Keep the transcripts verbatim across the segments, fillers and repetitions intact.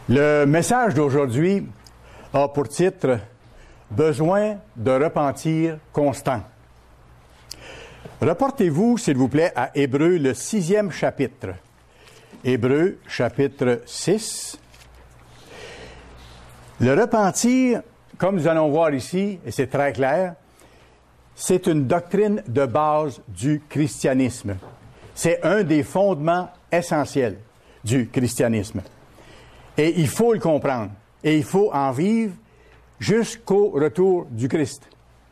Le message d'aujourd'hui a pour titre « Besoin de repentir constant ». Reportez-vous, s'il vous plaît, à Hébreux, le sixième chapitre. Hébreux, chapitre six. Le repentir, comme nous allons voir ici, et c'est très clair, c'est une doctrine de base du christianisme. C'est un des fondements essentiels du christianisme. Et il faut le comprendre. Et il faut en vivre jusqu'au retour du Christ.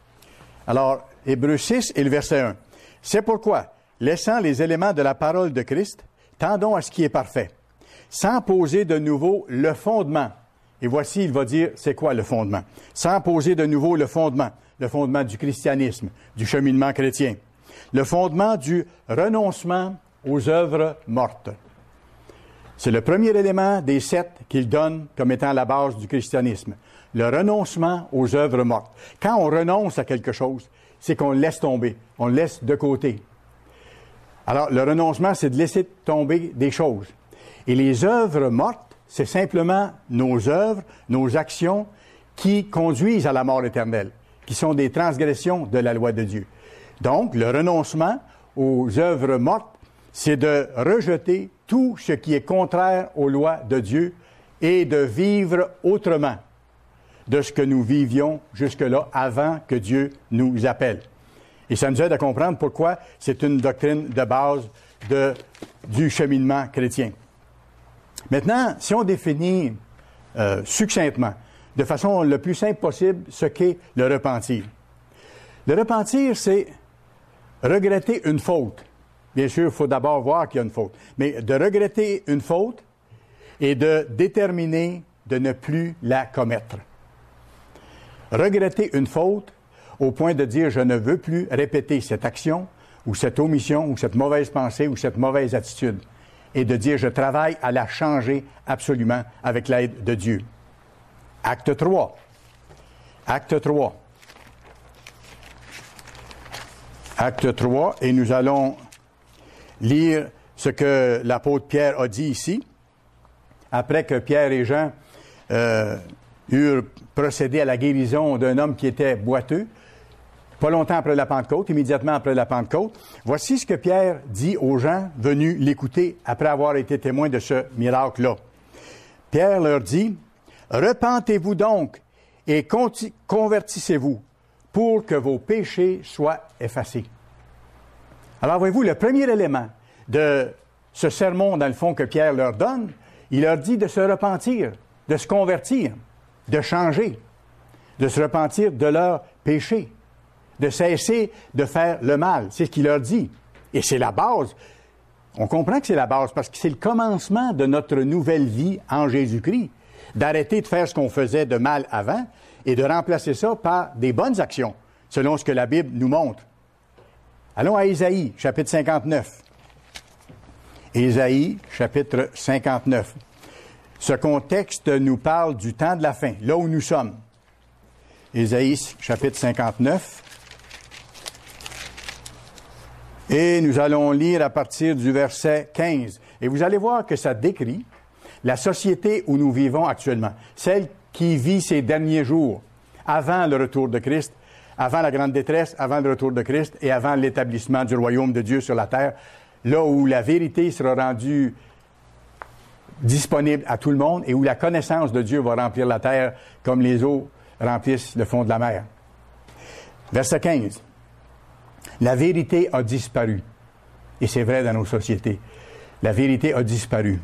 Alors, Hébreux six et le verset un. C'est pourquoi, laissant les éléments de la parole de Christ, tendons à ce qui est parfait, sans poser de nouveau le fondement. Et voici, il va dire, c'est quoi le fondement? Sans poser de nouveau le fondement, le fondement du christianisme, du cheminement chrétien, le fondement du renoncement aux œuvres mortes. C'est le premier élément des sept qu'il donne comme étant la base du christianisme, le renoncement aux œuvres mortes. Quand on renonce à quelque chose, c'est qu'on le laisse tomber, on le laisse de côté. Alors, le renoncement, c'est de laisser tomber des choses. Et les œuvres mortes, c'est simplement nos œuvres, nos actions qui conduisent à la mort éternelle, qui sont des transgressions de la loi de Dieu. Donc, le renoncement aux œuvres mortes, c'est de rejeter tout ce qui est contraire aux lois de Dieu et de vivre autrement de ce que nous vivions jusque-là avant que Dieu nous appelle. Et ça nous aide à comprendre pourquoi c'est une doctrine de base de, du cheminement chrétien. Maintenant, si on définit euh, succinctement, de façon le plus simple possible, ce qu'est le repentir. Le repentir, c'est regretter une faute. Bien sûr, il faut d'abord voir qu'il y a une faute. Mais de regretter une faute et de déterminer de ne plus la commettre. Regretter une faute au point de dire « je ne veux plus répéter cette action ou cette omission ou cette mauvaise pensée ou cette mauvaise attitude » et de dire « je travaille à la changer absolument avec l'aide de Dieu ». Acte trois. Acte trois. Acte trois, et nous allons lire ce que l'apôtre Pierre a dit ici, après que Pierre et Jean euh, eurent procédé à la guérison d'un homme qui était boiteux, pas longtemps après la Pentecôte, immédiatement après la Pentecôte. Voici ce que Pierre dit aux gens venus l'écouter après avoir été témoin de ce miracle-là. Pierre leur dit, « Repentez-vous donc et conti- convertissez-vous pour que vos péchés soient effacés. » Alors, voyez-vous, le premier élément de ce sermon, dans le fond, que Pierre leur donne, il leur dit de se repentir, de se convertir, de changer, de se repentir de leurs péchés, de cesser de faire le mal. C'est ce qu'il leur dit. Et c'est la base. On comprend que c'est la base parce que c'est le commencement de notre nouvelle vie en Jésus-Christ. D'arrêter de faire ce qu'on faisait de mal avant et de remplacer ça par des bonnes actions, selon ce que la Bible nous montre. Allons à Ésaïe, chapitre cinquante-neuf. Ésaïe, chapitre cinquante-neuf. Ce contexte nous parle du temps de la fin, là où nous sommes. Ésaïe, chapitre cinquante-neuf. Et nous allons lire à partir du verset quinze. Et vous allez voir que ça décrit la société où nous vivons actuellement, celle qui vit ces derniers jours, avant le retour de Christ, avant la grande détresse, avant le retour de Christ et avant l'établissement du royaume de Dieu sur la terre, là où la vérité sera rendue disponible à tout le monde et où la connaissance de Dieu va remplir la terre comme les eaux remplissent le fond de la mer. Verset quinze. La vérité a disparu. Et c'est vrai dans nos sociétés. La vérité a disparu.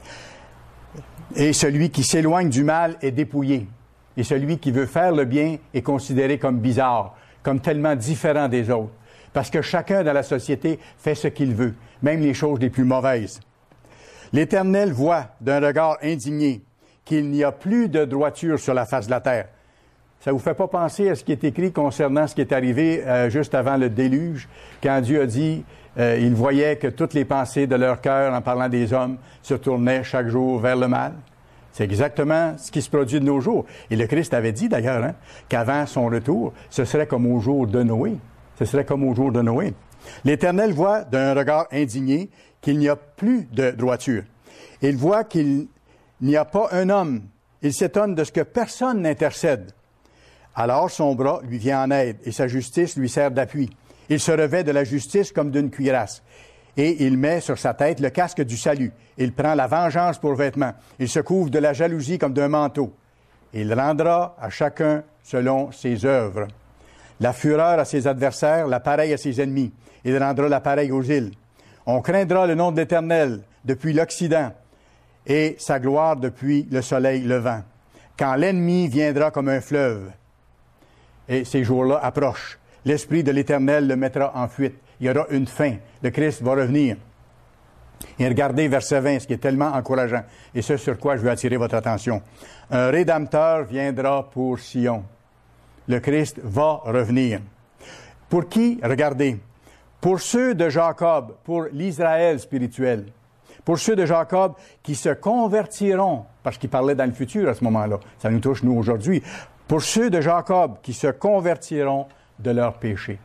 Et celui qui s'éloigne du mal est dépouillé. Et celui qui veut faire le bien est considéré comme bizarre, comme tellement différent des autres. Parce que chacun dans la société fait ce qu'il veut, même les choses les plus mauvaises. L'Éternel voit d'un regard indigné qu'il n'y a plus de droiture sur la face de la terre. Ça vous fait pas penser à ce qui est écrit concernant ce qui est arrivé euh, juste avant le déluge, quand Dieu a dit, euh, il voyait que toutes les pensées de leur cœur, en parlant des hommes, se tournaient chaque jour vers le mal. C'est exactement ce qui se produit de nos jours. Et le Christ avait dit d'ailleurs hein, qu'avant son retour, ce serait comme au jour de Noé. Ce serait comme au jour de Noé. L'Éternel voit d'un regard indigné qu'il n'y a plus de droiture. Il voit qu'il n'y a pas un homme. Il s'étonne de ce que personne n'intercède. Alors son bras lui vient en aide et sa justice lui sert d'appui. Il se revêt de la justice comme d'une cuirasse. Et il met sur sa tête le casque du salut. Il prend la vengeance pour vêtement. Il se couvre de la jalousie comme d'un manteau. Il rendra à chacun selon ses œuvres. La fureur à ses adversaires, la pareille à ses ennemis. Il rendra la pareille aux îles. On craindra le nom de l'Éternel depuis l'Occident et sa gloire depuis le soleil levant. Quand l'ennemi viendra comme un fleuve, et ces jours-là approchent, l'Esprit de l'Éternel le mettra en fuite. Il y aura une fin. Le Christ va revenir. Et regardez verset vingt, ce qui est tellement encourageant, et ce sur quoi je veux attirer votre attention. Un Rédempteur viendra pour Sion. Le Christ va revenir. Pour qui? Regardez. Pour ceux de Jacob, pour l'Israël spirituel. Pour ceux de Jacob qui se convertiront, parce qu'il parlait dans le futur à ce moment-là. Ça nous touche, nous, aujourd'hui. Pour ceux de Jacob qui se convertiront de leurs péchés.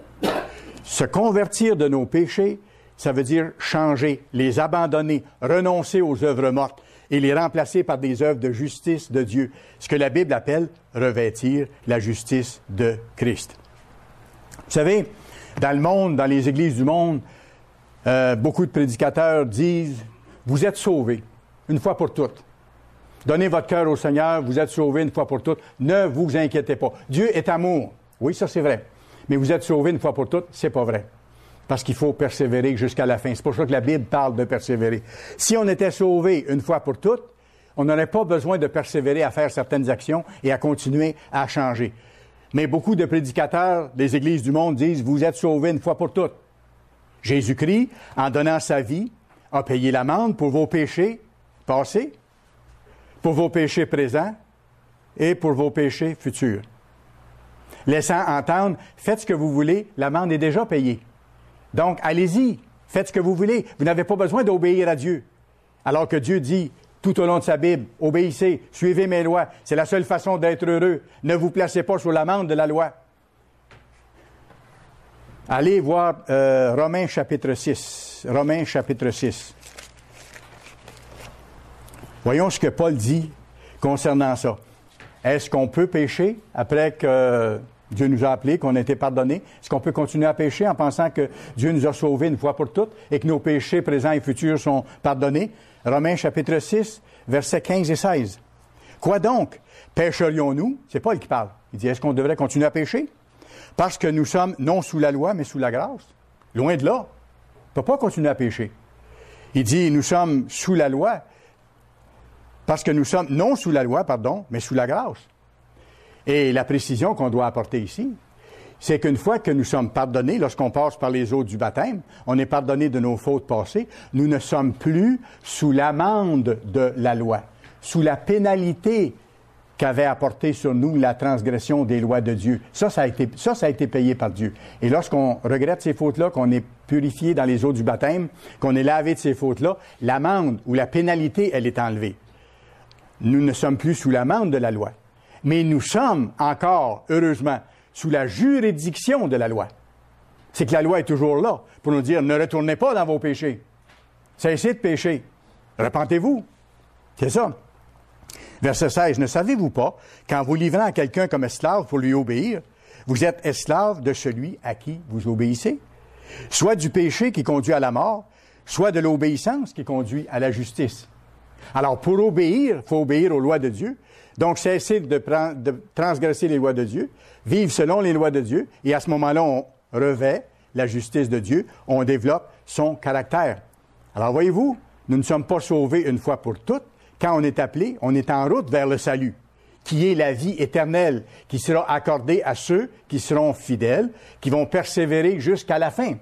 Se convertir de nos péchés, ça veut dire changer, les abandonner, renoncer aux œuvres mortes et les remplacer par des œuvres de justice de Dieu. Ce que la Bible appelle revêtir la justice de Christ. Vous savez, dans le monde, dans les églises du monde, euh, beaucoup de prédicateurs disent « Vous êtes sauvés, une fois pour toutes. Donnez votre cœur au Seigneur, vous êtes sauvés une fois pour toutes. Ne vous inquiétez pas. Dieu est amour. » Oui, ça c'est vrai. Mais vous êtes sauvés une fois pour toutes, c'est pas vrai. Parce qu'il faut persévérer jusqu'à la fin. C'est pour ça que la Bible parle de persévérer. Si on était sauvés une fois pour toutes, on n'aurait pas besoin de persévérer à faire certaines actions et à continuer à changer. Mais beaucoup de prédicateurs des églises du monde disent « Vous êtes sauvés une fois pour toutes. » Jésus-Christ, en donnant sa vie, a payé l'amende pour vos péchés passés, pour vos péchés présents et pour vos péchés futurs. Laissant entendre, faites ce que vous voulez, l'amende est déjà payée. Donc, allez-y, faites ce que vous voulez. Vous n'avez pas besoin d'obéir à Dieu. Alors que Dieu dit, tout au long de sa Bible, obéissez, suivez mes lois. C'est la seule façon d'être heureux. Ne vous placez pas sous l'amende de la loi. Allez voir euh, Romains chapitre six. Romains chapitre six. Voyons ce que Paul dit concernant ça. Est-ce qu'on peut pécher après que Dieu nous a appelés, qu'on a été pardonnés? Est-ce qu'on peut continuer à pécher en pensant que Dieu nous a sauvés une fois pour toutes et que nos péchés présents et futurs sont pardonnés? Romains chapitre six, versets quinze et seize. Quoi donc? Pécherions-nous? C'est Paul qui parle. Il dit, est-ce qu'on devrait continuer à pécher? Parce que nous sommes non sous la loi, mais sous la grâce. Loin de là. On ne peut pas continuer à pécher. Il dit, nous sommes sous la loi, parce que nous sommes non sous la loi, pardon, mais sous la grâce. Et la précision qu'on doit apporter ici, c'est qu'une fois que nous sommes pardonnés, lorsqu'on passe par les eaux du baptême, on est pardonné de nos fautes passées, nous ne sommes plus sous l'amende de la loi, sous la pénalité qu'avait apporté sur nous la transgression des lois de Dieu. Ça, ça a été, ça, ça a été payé par Dieu. Et lorsqu'on regrette ces fautes-là, qu'on est purifié dans les eaux du baptême, qu'on est lavé de ces fautes-là, l'amende ou la pénalité, elle est enlevée. Nous ne sommes plus sous l'amende de la loi. Mais nous sommes encore, heureusement, sous la juridiction de la loi. C'est que la loi est toujours là pour nous dire, ne retournez pas dans vos péchés. Cessez de pécher. Repentez-vous. C'est ça. Verset seize. Ne savez-vous pas, qu'en vous livrant à quelqu'un comme esclave pour lui obéir, vous êtes esclave de celui à qui vous obéissez? Soit du péché qui conduit à la mort, soit de l'obéissance qui conduit à la justice. Alors, pour obéir, il faut obéir aux lois de Dieu. Donc, cesser de, prendre, de transgresser les lois de Dieu, vivre selon les lois de Dieu, et à ce moment-là, on revêt la justice de Dieu, on développe son caractère. Alors, voyez-vous, nous ne sommes pas sauvés une fois pour toutes. Quand on est appelé, on est en route vers le salut, qui est la vie éternelle, qui sera accordée à ceux qui seront fidèles, qui vont persévérer jusqu'à la fin.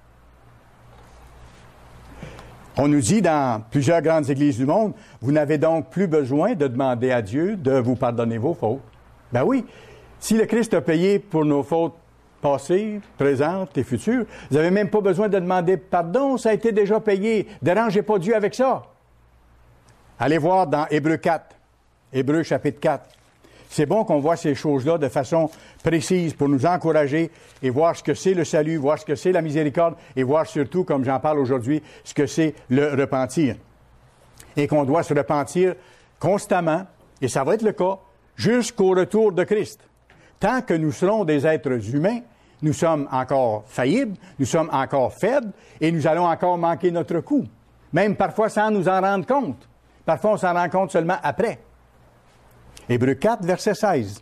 On nous dit dans plusieurs grandes églises du monde, vous n'avez donc plus besoin de demander à Dieu de vous pardonner vos fautes. Ben oui, si le Christ a payé pour nos fautes passées, présentes et futures, vous n'avez même pas besoin de demander pardon, ça a été déjà payé. Dérangez pas Dieu avec ça. Allez voir dans Hébreux quatre, Hébreux chapitre quatre. C'est bon qu'on voit ces choses-là de façon précise pour nous encourager et voir ce que c'est le salut, voir ce que c'est la miséricorde et voir surtout, comme j'en parle aujourd'hui, ce que c'est le repentir. et qu'on doit se repentir constamment, et ça va être le cas, jusqu'au retour de Christ. Tant que nous serons des êtres humains, nous sommes encore faillibles, nous sommes encore faibles, et nous allons encore manquer notre coup. Même parfois sans nous en rendre compte. Parfois, on s'en rend compte seulement après. Hébreux quatre, verset seize.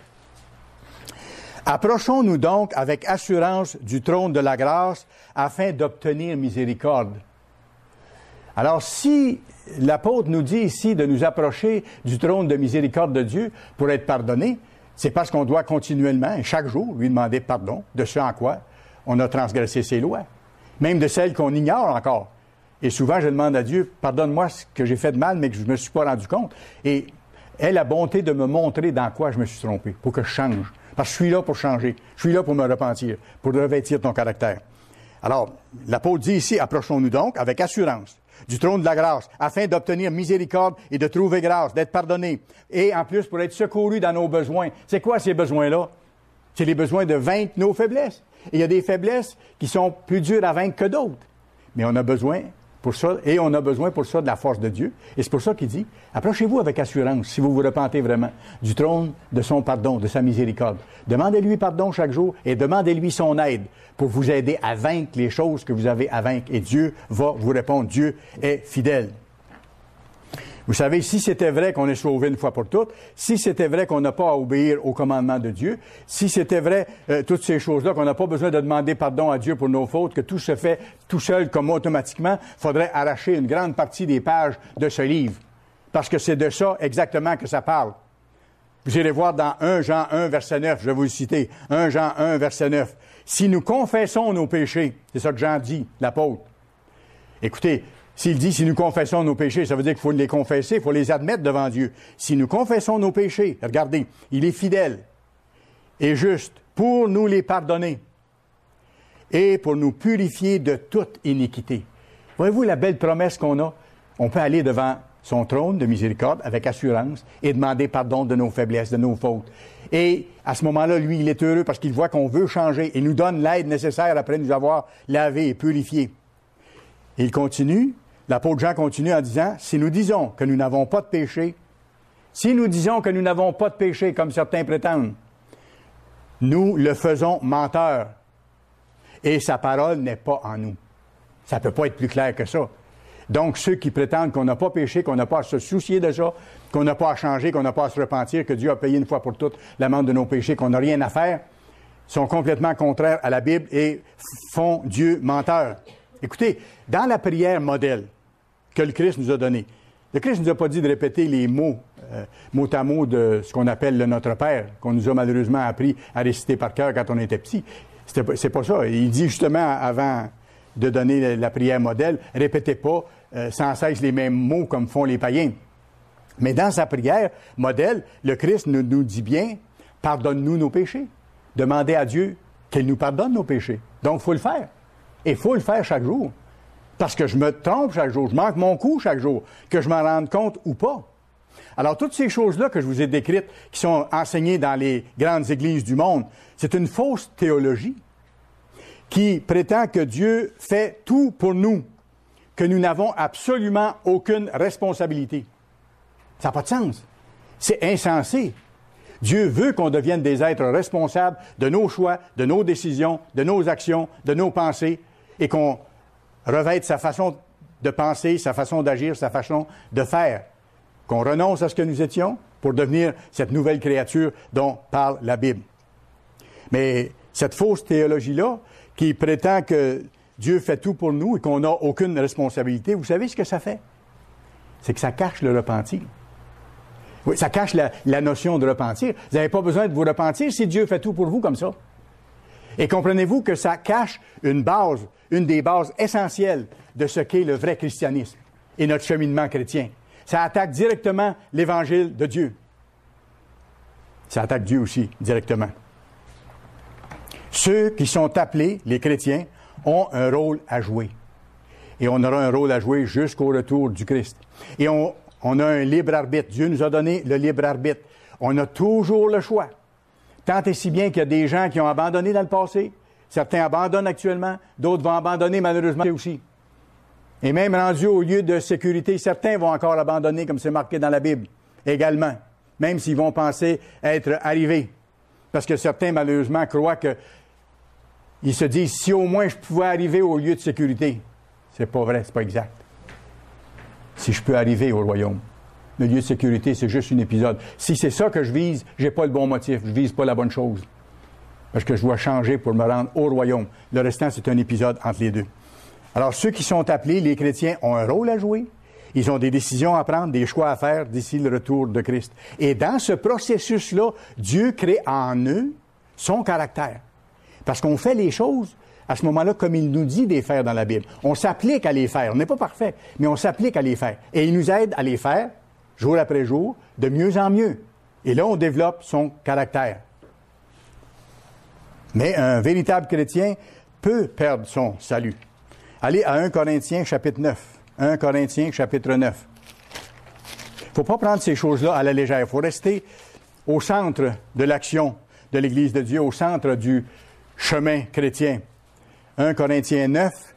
Approchons-nous donc avec assurance du trône de la grâce afin d'obtenir miséricorde. Alors, si l'apôtre nous dit ici de nous approcher du trône de miséricorde de Dieu pour être pardonné, c'est parce qu'on doit continuellement, et chaque jour, lui demander pardon de ce en quoi on a transgressé ses lois, même de celles qu'on ignore encore. Et souvent, je demande à Dieu, pardonne-moi ce que j'ai fait de mal, mais que je ne me suis pas rendu compte. Et aie la bonté de me montrer dans quoi je me suis trompé, pour que je change. Parce que je suis là pour changer. Je suis là pour me repentir, pour revêtir ton caractère. Alors, l'apôtre dit ici, approchons-nous donc avec assurance du trône de la grâce, afin d'obtenir miséricorde et de trouver grâce, d'être pardonné. Et en plus, pour être secouru dans nos besoins. C'est quoi ces besoins-là? C'est les besoins de vaincre nos faiblesses. Et il y a des faiblesses qui sont plus dures à vaincre que d'autres. Mais on a besoin pour ça, et on a besoin pour ça de la force de Dieu. Et c'est pour ça qu'il dit, approchez-vous avec assurance, si vous vous repentez vraiment, du trône de son pardon, de sa miséricorde. Demandez-lui pardon chaque jour et demandez-lui son aide pour vous aider à vaincre les choses que vous avez à vaincre. Et Dieu va vous répondre. Dieu est fidèle. Vous savez, si c'était vrai qu'on est sauvé une fois pour toutes, si c'était vrai qu'on n'a pas à obéir au commandement de Dieu, si c'était vrai euh, toutes ces choses-là, qu'on n'a pas besoin de demander pardon à Dieu pour nos fautes, que tout se fait tout seul comme automatiquement, il faudrait arracher une grande partie des pages de ce livre. Parce que c'est de ça exactement que ça parle. Vous irez voir dans un Jean un, verset neuf, je vais vous le citer, un Jean un, verset neuf. Si nous confessons nos péchés, c'est ça que Jean dit, l'apôtre. Écoutez, s'il dit, si nous confessons nos péchés, ça veut dire qu'il faut les confesser, il faut les admettre devant Dieu. Si nous confessons nos péchés, regardez, il est fidèle et juste pour nous les pardonner et pour nous purifier de toute iniquité. Voyez-vous la belle promesse qu'on a? On peut aller devant son trône de miséricorde avec assurance et demander pardon de nos faiblesses, de nos fautes. Et à ce moment-là, lui, il est heureux parce qu'il voit qu'on veut changer et nous donne l'aide nécessaire après nous avoir lavé et purifié. Et il continue. L'apôtre Jean continue en disant, si nous disons que nous n'avons pas de péché, si nous disons que nous n'avons pas de péché, comme certains prétendent, nous le faisons menteur. Et sa parole n'est pas en nous. Ça ne peut pas être plus clair que ça. Donc, ceux qui prétendent qu'on n'a pas péché, qu'on n'a pas à se soucier de ça, qu'on n'a pas à changer, qu'on n'a pas à se repentir, que Dieu a payé une fois pour toutes l'amende de nos péchés, qu'on n'a rien à faire, sont complètement contraires à la Bible et font Dieu menteur. Écoutez, dans la prière modèle que le Christ nous a donnée, le Christ ne nous a pas dit de répéter les mots, euh, mot à mot de ce qu'on appelle le Notre Père, qu'on nous a malheureusement appris à réciter par cœur quand on était petit. C'était pas, c'est pas ça. Il dit justement, avant de donner la, la prière modèle, répétez pas euh, sans cesse les mêmes mots comme font les païens. Mais dans sa prière modèle, le Christ nous, nous dit bien, pardonne-nous nos péchés. Demandez à Dieu qu'il nous pardonne nos péchés. Donc, il faut le faire. Et il faut le faire chaque jour. Parce que je me trompe chaque jour, je manque mon coup chaque jour, que je m'en rende compte ou pas. Alors, toutes ces choses-là que je vous ai décrites, qui sont enseignées dans les grandes églises du monde, c'est une fausse théologie qui prétend que Dieu fait tout pour nous, que nous n'avons absolument aucune responsabilité. Ça n'a pas de sens. C'est insensé. Dieu veut qu'on devienne des êtres responsables de nos choix, de nos décisions, de nos actions, de nos pensées, et qu'on revête sa façon de penser, sa façon d'agir, sa façon de faire. Qu'on renonce à ce que nous étions pour devenir cette nouvelle créature dont parle la Bible. Mais cette fausse théologie-là, qui prétend que Dieu fait tout pour nous et qu'on n'a aucune responsabilité, vous savez ce que ça fait? C'est que ça cache le repentir. Oui, ça cache la, la notion de repentir. Vous n'avez pas besoin de vous repentir si Dieu fait tout pour vous comme ça. Et comprenez-vous que ça cache une base, une des bases essentielles de ce qu'est le vrai christianisme et notre cheminement chrétien. Ça attaque directement l'Évangile de Dieu. Ça attaque Dieu aussi, directement. Ceux qui sont appelés, les chrétiens, ont un rôle à jouer. Et on aura un rôle à jouer jusqu'au retour du Christ. Et on, on a un libre arbitre. Dieu nous a donné le libre arbitre. On a toujours le choix. Tant et si bien qu'il y a des gens qui ont abandonné dans le passé. Certains abandonnent actuellement. D'autres vont abandonner malheureusement aussi. Et même rendus au lieu de sécurité, certains vont encore abandonner, comme c'est marqué dans la Bible, également, même s'ils vont penser être arrivés. Parce que certains, malheureusement, croient que ils se disent, si au moins je pouvais arriver au lieu de sécurité. C'est pas vrai, c'est pas exact. Si je peux arriver au royaume. Le lieu de sécurité, c'est juste un épisode. Si c'est ça que je vise, j'ai pas le bon motif, je vise pas la bonne chose. Parce que je dois changer pour me rendre au royaume. Le restant, c'est un épisode entre les deux. Alors, ceux qui sont appelés, les chrétiens, ont un rôle à jouer. Ils ont des décisions à prendre, des choix à faire d'ici le retour de Christ. Et dans ce processus-là, Dieu crée en eux son caractère. Parce qu'on fait les choses, à ce moment-là, comme il nous dit de les faire dans la Bible. On s'applique à les faire. On n'est pas parfait, mais on s'applique à les faire. Et il nous aide à les faire, jour après jour, de mieux en mieux. Et là, on développe son caractère. Mais un véritable chrétien peut perdre son salut. Allez à un Corinthiens chapitre neuf. un Corinthiens chapitre neuf. Il ne faut pas prendre ces choses-là à la légère. Il faut rester au centre de l'action de l'Église de Dieu, au centre du chemin chrétien. un Corinthiens neuf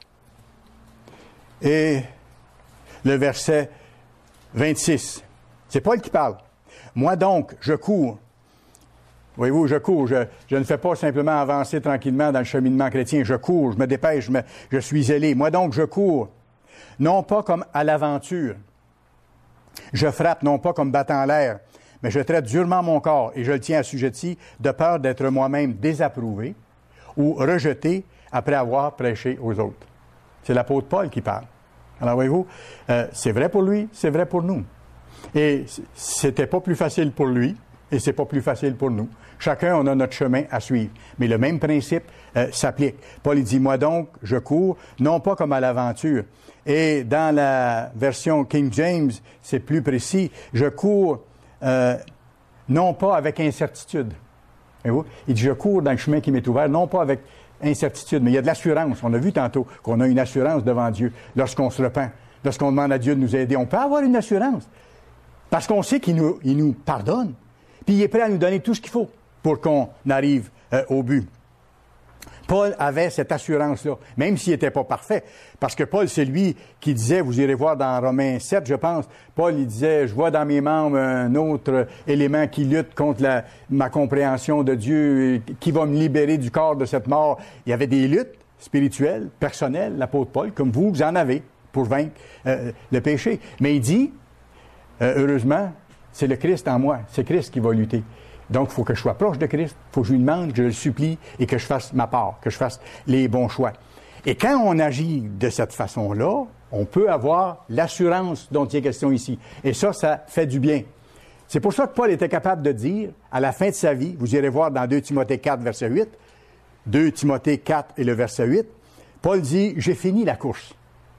et le verset vingt-six. C'est Paul qui parle. Moi donc, je cours. Voyez-vous, je cours. Je, je ne fais pas simplement avancer tranquillement dans le cheminement chrétien. Je cours, je me dépêche, je, me, je suis zélé. Moi donc, je cours. Non pas comme à l'aventure. Je frappe non pas comme battant l'air, mais je traite durement mon corps et je le tiens assujetti de peur d'être moi-même désapprouvé ou rejeté après avoir prêché aux autres. C'est l'apôtre Paul qui parle. Alors voyez-vous, euh, c'est vrai pour lui, c'est vrai pour nous. Et c'était pas plus facile pour lui et c'est pas plus facile pour nous. Chacun, on a notre chemin à suivre. Mais le même principe euh, s'applique. Paul, il dit, moi donc, je cours, non pas comme à l'aventure. Et dans la version King James, c'est plus précis, je cours euh, non pas avec incertitude. Voyez-vous? Il dit, je cours dans le chemin qui m'est ouvert, non pas avec incertitude, mais il y a de l'assurance. On a vu tantôt qu'on a une assurance devant Dieu lorsqu'on se repent, lorsqu'on demande à Dieu de nous aider. On peut avoir une assurance parce qu'on sait qu'il nous, il nous pardonne, puis il est prêt à nous donner tout ce qu'il faut pour qu'on arrive euh, au but. Paul avait cette assurance-là, même s'il n'était pas parfait, parce que Paul, c'est lui qui disait, vous irez voir dans Romains sept, je pense, Paul, il disait, je vois dans mes membres un autre élément qui lutte contre la, ma compréhension de Dieu, qui va me libérer du corps de cette mort. Il y avait des luttes spirituelles, personnelles, l'apôtre Paul, comme vous, vous en avez, pour vaincre euh, le péché. Mais il dit, euh, heureusement, c'est le Christ en moi, c'est Christ qui va lutter. Donc, il faut que je sois proche de Christ, il faut que je lui demande, que je le supplie et que je fasse ma part, que je fasse les bons choix. Et quand on agit de cette façon-là, on peut avoir l'assurance dont il est question ici. Et ça, ça fait du bien. C'est pour ça que Paul était capable de dire, à la fin de sa vie, vous irez voir dans deux Timothée quatre, verset huit, deux Timothée quatre et le verset huit, Paul dit, j'ai fini la course.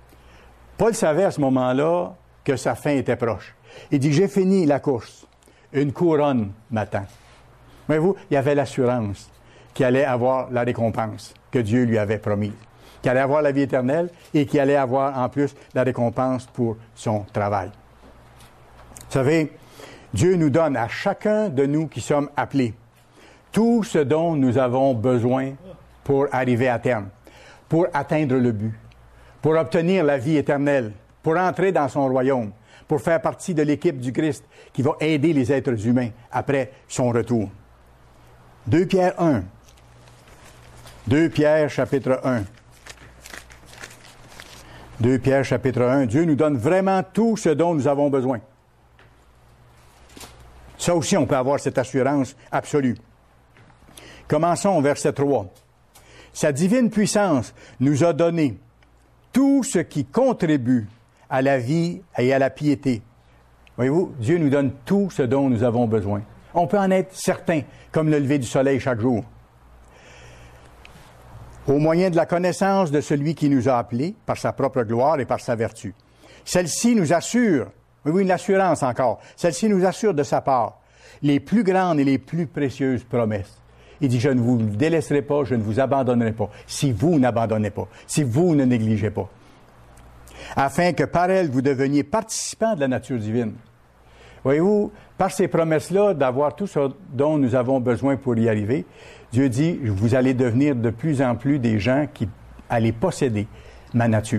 Paul savait à ce moment-là que sa fin était proche. Il dit, j'ai fini la course. Une couronne m'attend. Voyez-vous, il y avait l'assurance qu'il allait avoir la récompense que Dieu lui avait promise, qu'il allait avoir la vie éternelle et qu'il allait avoir en plus la récompense pour son travail. Vous savez, Dieu nous donne à chacun de nous qui sommes appelés tout ce dont nous avons besoin pour arriver à terme, pour atteindre le but, pour obtenir la vie éternelle, pour entrer dans son royaume, pour faire partie de l'équipe du Christ qui va aider les êtres humains après son retour. deux Pierre un. deux Pierre chapitre un. deux Pierre chapitre un. Dieu nous donne vraiment tout ce dont nous avons besoin. Ça aussi, on peut avoir cette assurance absolue. Commençons au verset trois. Sa divine puissance nous a donné tout ce qui contribue à la vie et à la piété. Voyez-vous, Dieu nous donne tout ce dont nous avons besoin. On peut en être certain, comme le lever du soleil chaque jour. Au moyen de la connaissance de celui qui nous a appelés, par sa propre gloire et par sa vertu. Celle-ci nous assure, oui, une assurance encore, celle-ci nous assure de sa part les plus grandes et les plus précieuses promesses. Il dit, je ne vous délaisserai pas, je ne vous abandonnerai pas, si vous n'abandonnez pas, si vous ne négligez pas. Afin que par elle, vous deveniez participants de la nature divine. Voyez-vous, par ces promesses-là, d'avoir tout ce dont nous avons besoin pour y arriver, Dieu dit, vous allez devenir de plus en plus des gens qui allez posséder ma nature.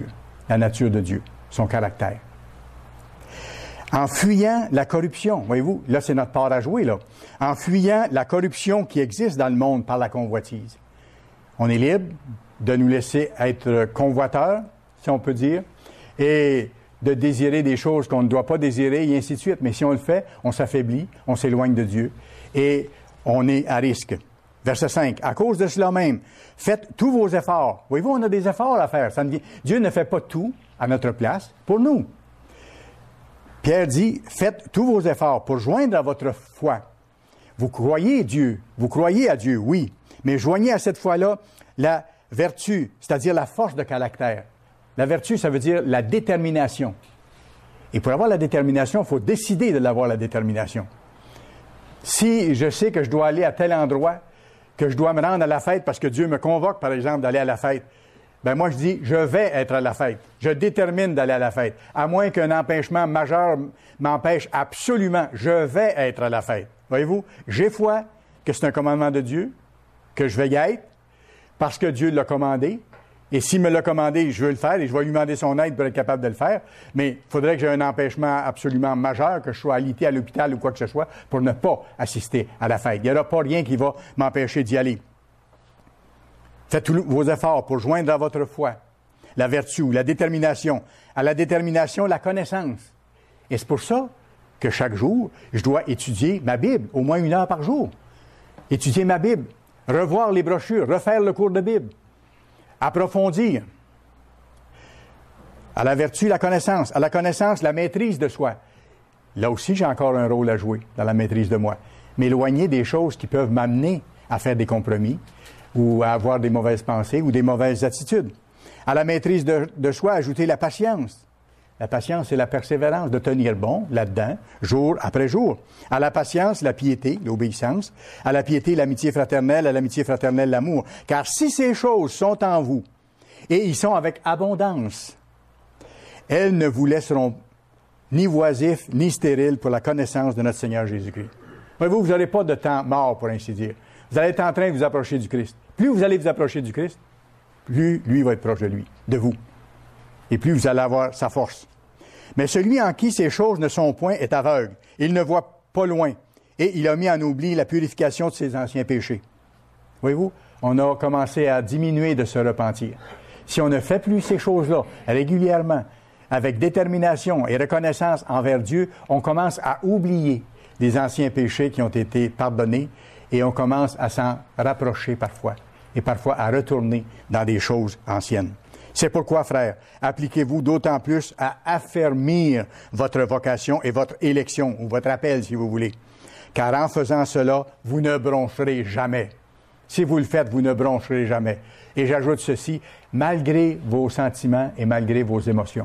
la nature de Dieu, son caractère. En fuyant la corruption, voyez-vous, là c'est notre part à jouer, là. En fuyant la corruption qui existe dans le monde par la convoitise. On est libre de nous laisser être convoiteurs, si on peut dire, et de désirer des choses qu'on ne doit pas désirer, et ainsi de suite. Mais si on le fait, on s'affaiblit, on s'éloigne de Dieu, et on est à risque. Verset cinq. À cause de cela même, faites tous vos efforts. Voyez-vous, on a des efforts à faire. Ça ne vient... Dieu ne fait pas tout à notre place pour nous. Pierre dit, faites tous vos efforts pour joindre à votre foi. Vous croyez Dieu, vous croyez à Dieu, oui, mais joignez à cette foi-là la vertu, c'est-à-dire la force de caractère. La vertu, ça veut dire la détermination. Et pour avoir la détermination, il faut décider de l'avoir, la détermination. Si je sais que je dois aller à tel endroit, que je dois me rendre à la fête parce que Dieu me convoque, par exemple, d'aller à la fête, ben moi je dis, je vais être à la fête. Je détermine d'aller à la fête. À moins qu'un empêchement majeur m'empêche absolument, je vais être à la fête. Voyez-vous, j'ai foi que c'est un commandement de Dieu, que je vais y être, parce que Dieu l'a commandé. Et s'il me l'a commandé, je veux le faire et je vais lui demander son aide pour être capable de le faire. Mais il faudrait que j'ai un empêchement absolument majeur, que je sois alité à l'hôpital ou quoi que ce soit, pour ne pas assister à la fête. Il n'y aura pas rien qui va m'empêcher d'y aller. Faites tous vos efforts pour joindre à votre foi la vertu, la détermination. À la détermination, la connaissance. Et c'est pour ça que chaque jour, je dois étudier ma Bible, au moins une heure par jour. Étudier ma Bible, revoir les brochures, refaire le cours de Bible. Approfondir. À la vertu, la connaissance. À la connaissance, la maîtrise de soi. Là aussi, j'ai encore un rôle à jouer dans la maîtrise de moi. M'éloigner des choses qui peuvent m'amener à faire des compromis ou à avoir des mauvaises pensées ou des mauvaises attitudes. À la maîtrise de, de soi, ajouter la patience. La patience, c'est la persévérance, de tenir bon là-dedans, jour après jour. À la patience, la piété, l'obéissance. À la piété, l'amitié fraternelle. À l'amitié fraternelle, l'amour. Car si ces choses sont en vous, et ils sont avec abondance, elles ne vous laisseront ni oisifs, ni stériles pour la connaissance de notre Seigneur Jésus-Christ. Voyez-vous, vous n'aurez pas de temps mort, pour ainsi dire. Vous allez être en train de vous approcher du Christ. Plus vous allez vous approcher du Christ, plus lui va être proche de lui, de vous. Et plus vous allez avoir sa force. Mais celui en qui ces choses ne sont point est aveugle. Il ne voit pas loin. Et il a mis en oubli la purification de ses anciens péchés. Voyez-vous, on a commencé à diminuer de se repentir. Si on ne fait plus ces choses-là régulièrement, avec détermination et reconnaissance envers Dieu, on commence à oublier les anciens péchés qui ont été pardonnés et on commence à s'en rapprocher parfois et parfois à retourner dans des choses anciennes. C'est pourquoi, frères, appliquez-vous d'autant plus à affermir votre vocation et votre élection, ou votre appel, si vous voulez. Car en faisant cela, vous ne broncherez jamais. Si vous le faites, vous ne broncherez jamais. Et j'ajoute ceci, malgré vos sentiments et malgré vos émotions.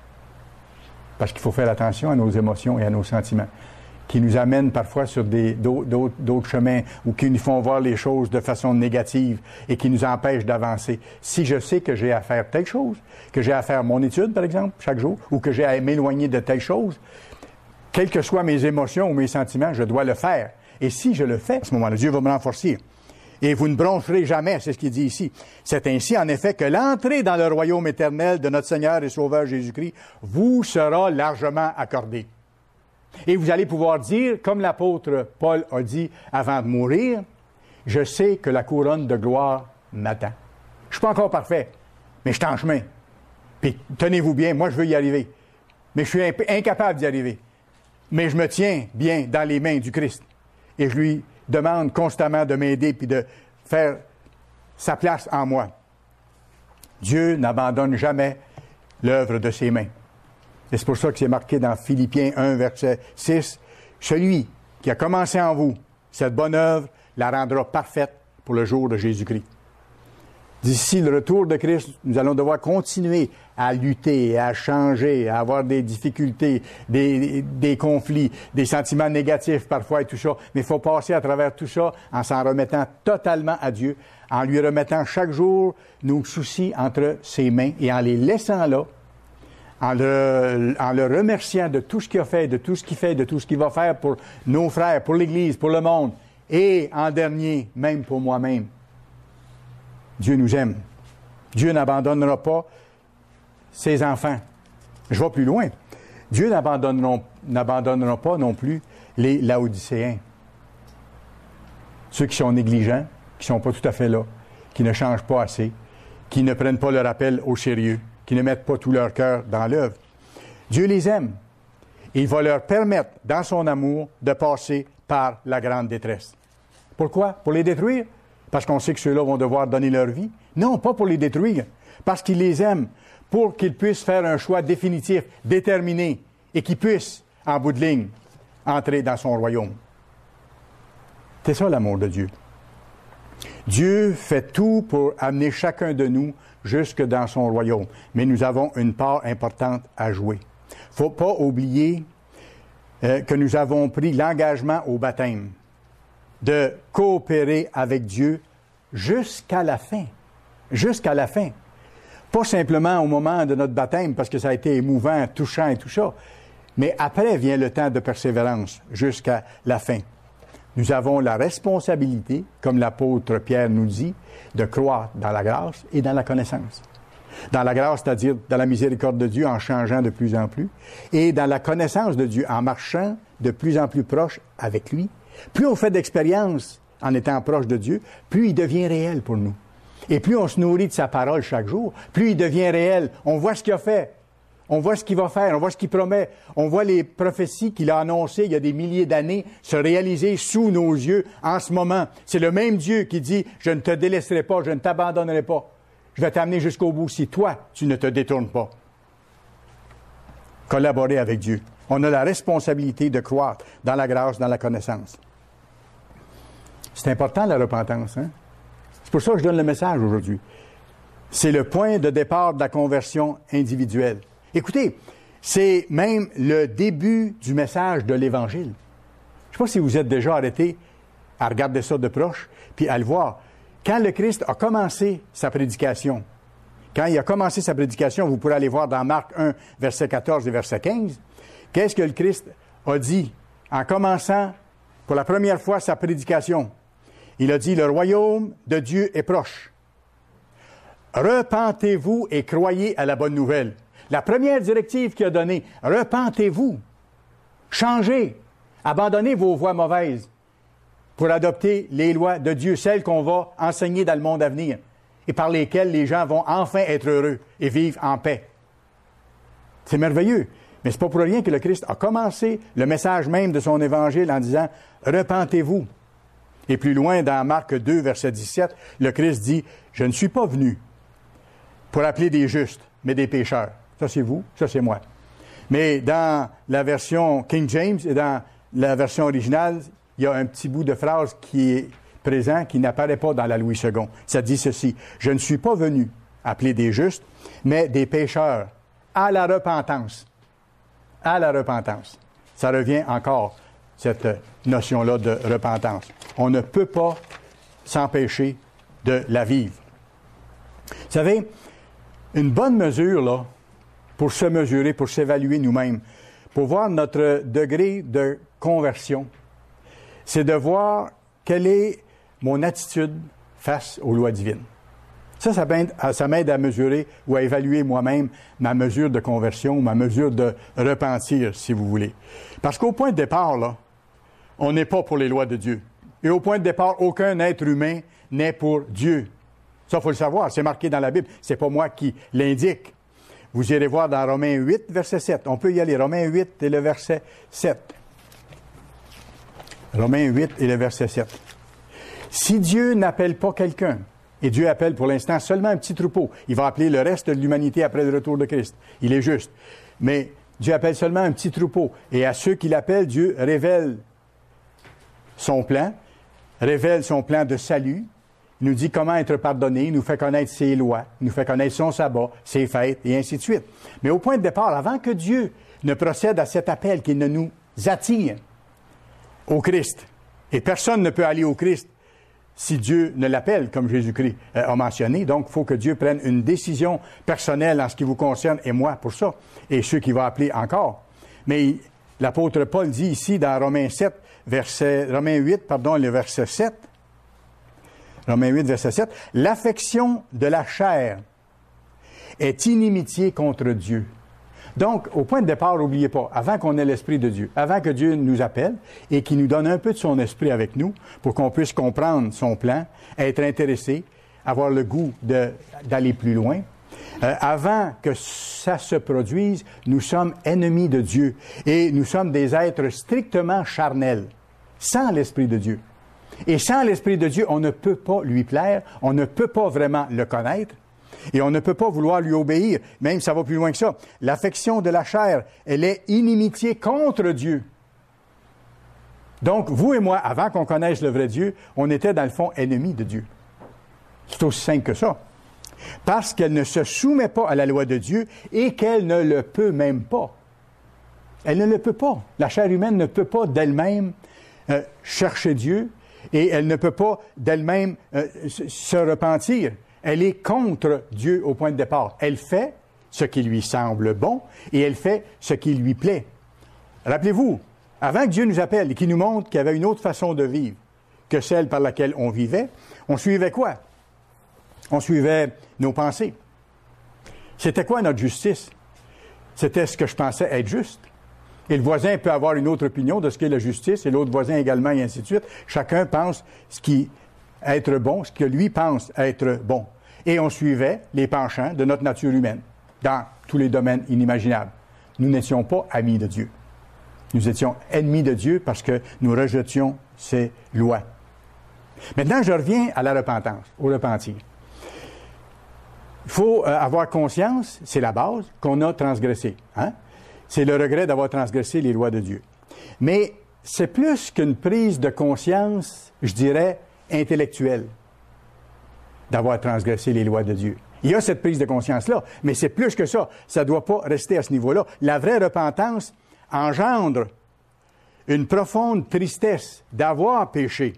Parce qu'il faut faire attention à nos émotions et à nos sentiments, qui nous amènent parfois sur des, d'autres, d'autres chemins ou qui nous font voir les choses de façon négative et qui nous empêchent d'avancer. Si je sais que j'ai à faire telle chose, que j'ai à faire mon étude, par exemple, chaque jour, ou que j'ai à m'éloigner de telle chose, quelles que soient mes émotions ou mes sentiments, je dois le faire. Et si je le fais, à ce moment-là, Dieu va me renforcer. Et vous ne broncherez jamais, c'est ce qu'il dit ici. C'est ainsi, en effet, que l'entrée dans le royaume éternel de notre Seigneur et Sauveur Jésus-Christ vous sera largement accordée. Et vous allez pouvoir dire, comme l'apôtre Paul a dit avant de mourir, « Je sais que la couronne de gloire m'attend. » Je ne suis pas encore parfait, mais je suis en chemin. Puis tenez-vous bien, moi je veux y arriver. Mais je suis imp- incapable d'y arriver. Mais je me tiens bien dans les mains du Christ. Et je lui demande constamment de m'aider puis de faire sa place en moi. Dieu n'abandonne jamais l'œuvre de ses mains. Et c'est pour ça que c'est marqué dans Philippiens un, verset six, « Celui qui a commencé en vous cette bonne œuvre la rendra parfaite pour le jour de Jésus-Christ. » D'ici le retour de Christ, nous allons devoir continuer à lutter, à changer, à avoir des difficultés, des, des conflits, des sentiments négatifs parfois et tout ça. Mais il faut passer à travers tout ça en s'en remettant totalement à Dieu, en lui remettant chaque jour nos soucis entre ses mains et en les laissant là, en le, en le remerciant de tout ce qu'il a fait, de tout ce qu'il fait, de tout ce qu'il va faire pour nos frères, pour l'Église, pour le monde, et en dernier, même pour moi-même. Dieu nous aime. Dieu n'abandonnera pas ses enfants. Je vais plus loin. Dieu n'abandonnera, n'abandonnera pas non plus les Laodicéens. Ceux qui sont négligents, qui ne sont pas tout à fait là, qui ne changent pas assez, qui ne prennent pas leur appel au sérieux, qui ne mettent pas tout leur cœur dans l'œuvre. Dieu les aime. Et il va leur permettre, dans son amour, de passer par la grande détresse. Pourquoi? Pour les détruire? Parce qu'on sait que ceux-là vont devoir donner leur vie? Non, pas pour les détruire. Parce qu'il les aime, pour qu'ils puissent faire un choix définitif, déterminé, et qu'ils puissent, en bout de ligne, entrer dans son royaume. C'est ça l'amour de Dieu. Dieu fait tout pour amener chacun de nous jusque dans son royaume. Mais nous avons une part importante à jouer. Il ne faut pas oublier euh, que nous avons pris l'engagement au baptême de coopérer avec Dieu jusqu'à la fin. Jusqu'à la fin. Pas simplement au moment de notre baptême, parce que ça a été émouvant, touchant et tout ça, mais après vient le temps de persévérance jusqu'à la fin. Nous avons la responsabilité, comme l'apôtre Pierre nous dit, de croître dans la grâce et dans la connaissance. Dans la grâce, c'est-à-dire dans la miséricorde de Dieu en changeant de plus en plus, et dans la connaissance de Dieu en marchant de plus en plus proche avec lui. Plus on fait d'expérience en étant proche de Dieu, plus il devient réel pour nous. Et plus on se nourrit de sa parole chaque jour, plus il devient réel. On voit ce qu'il a fait. On voit ce qu'il va faire, on voit ce qu'il promet, on voit les prophéties qu'il a annoncées il y a des milliers d'années se réaliser sous nos yeux en ce moment. C'est le même Dieu qui dit « Je ne te délaisserai pas, je ne t'abandonnerai pas. Je vais t'amener jusqu'au bout si toi, tu ne te détournes pas. » Collaborer avec Dieu. On a la responsabilité de croître dans la grâce, dans la connaissance. C'est important la repentance, hein? C'est pour ça que je donne le message aujourd'hui. C'est le point de départ de la conversion individuelle. Écoutez, c'est même le début du message de l'Évangile. Je ne sais pas si vous êtes déjà arrêté à regarder ça de proche, puis à le voir. Quand le Christ a commencé sa prédication, quand il a commencé sa prédication, vous pourrez aller voir dans Marc un, verset quatorze et verset quinze, qu'est-ce que le Christ a dit en commençant pour la première fois sa prédication? Il a dit, « Le royaume de Dieu est proche. Repentez-vous et croyez à la bonne nouvelle. » La première directive qu'il a donnée, repentez-vous, changez, abandonnez vos voies mauvaises pour adopter les lois de Dieu, celles qu'on va enseigner dans le monde à venir et par lesquelles les gens vont enfin être heureux et vivre en paix. C'est merveilleux, mais c'est pas pour rien que le Christ a commencé le message même de son évangile en disant « Repentez-vous ». Et plus loin, dans Marc deux, verset dix-sept, le Christ dit « Je ne suis pas venu pour appeler des justes, mais des pécheurs. » Ça, c'est vous, ça, c'est moi. Mais dans la version King James et dans la version originale, il y a un petit bout de phrase qui est présent, qui n'apparaît pas dans la Louis second. Ça dit ceci, « Je ne suis pas venu appeler des justes, mais des pécheurs à la repentance. » À la repentance. Ça revient encore, cette notion-là de repentance. On ne peut pas s'empêcher de la vivre. Vous savez, une bonne mesure, là, pour se mesurer, pour s'évaluer nous-mêmes, pour voir notre degré de conversion, c'est de voir quelle est mon attitude face aux lois divines. Ça, ça m'aide, ça m'aide à mesurer ou à évaluer moi-même ma mesure de conversion, ma mesure de repentir, si vous voulez. Parce qu'au point de départ, là, on n'est pas pour les lois de Dieu. Et au point de départ, aucun être humain n'est pour Dieu. Ça, il faut le savoir, c'est marqué dans la Bible. C'est pas moi qui l'indique. Vous irez voir dans Romains huit, verset sept. On peut y aller. Romains huit et le verset sept. Romains huit et le verset sept. Si Dieu n'appelle pas quelqu'un, et Dieu appelle pour l'instant seulement un petit troupeau, il va appeler le reste de l'humanité après le retour de Christ. Il est juste. Mais Dieu appelle seulement un petit troupeau. Et à ceux qui l'appellent, Dieu révèle son plan, révèle son plan de salut, nous dit comment être pardonné, il nous fait connaître ses lois, il nous fait connaître son sabbat, ses fêtes, et ainsi de suite. Mais au point de départ, avant que Dieu ne procède à cet appel, qu'il ne nous attire au Christ, et personne ne peut aller au Christ si Dieu ne l'appelle, comme Jésus-Christ a mentionné. Donc, il faut que Dieu prenne une décision personnelle en ce qui vous concerne, et moi pour ça, et ceux qui vont appeler encore. Mais l'apôtre Paul dit ici, dans Romains sept, verset, Romains huit, pardon, le verset sept, Romains huit, verset sept, « L'affection de la chair est inimitié contre Dieu. Donc, au point de départ, n'oubliez pas, avant qu'on ait l'Esprit de Dieu, avant que Dieu nous appelle et qu'il nous donne un peu de son Esprit avec nous pour qu'on puisse comprendre son plan, être intéressé, avoir le goût de, d'aller plus loin, euh, avant que ça se produise, nous sommes ennemis de Dieu et nous sommes des êtres strictement charnels, sans l'Esprit de Dieu. Et sans l'Esprit de Dieu, on ne peut pas lui plaire, on ne peut pas vraiment le connaître, et on ne peut pas vouloir lui obéir. Même, ça va plus loin que ça. L'affection de la chair, elle est inimitié contre Dieu. Donc, vous et moi, avant qu'on connaisse le vrai Dieu, on était, dans le fond, ennemis de Dieu. C'est aussi simple que ça. Parce qu'elle ne se soumet pas à la loi de Dieu et qu'elle ne le peut même pas. Elle ne le peut pas. La chair humaine ne peut pas d'elle-même euh, chercher Dieu et elle ne peut pas d'elle-même euh, se repentir. Elle est contre Dieu au point de départ. Elle fait ce qui lui semble bon et elle fait ce qui lui plaît. Rappelez-vous, avant que Dieu nous appelle et qu'il nous montre qu'il y avait une autre façon de vivre que celle par laquelle on vivait, on suivait quoi? On suivait nos pensées. C'était quoi notre justice? C'était ce que je pensais être juste. Et le voisin peut avoir une autre opinion de ce qu'est la justice, et l'autre voisin également, et ainsi de suite. Chacun pense ce qui est être bon, ce que lui pense être bon. Et on suivait les penchants de notre nature humaine, dans tous les domaines inimaginables. Nous n'étions pas amis de Dieu. Nous étions ennemis de Dieu parce que nous rejetions ses lois. Maintenant, je reviens à la repentance, au repentir. Il faut euh, avoir conscience, c'est la base, qu'on a transgressé. Hein? C'est le regret d'avoir transgressé les lois de Dieu. Mais c'est plus qu'une prise de conscience, je dirais, intellectuelle, d'avoir transgressé les lois de Dieu. Il y a cette prise de conscience-là, mais c'est plus que ça. Ça ne doit pas rester à ce niveau-là. La vraie repentance engendre une profonde tristesse d'avoir péché.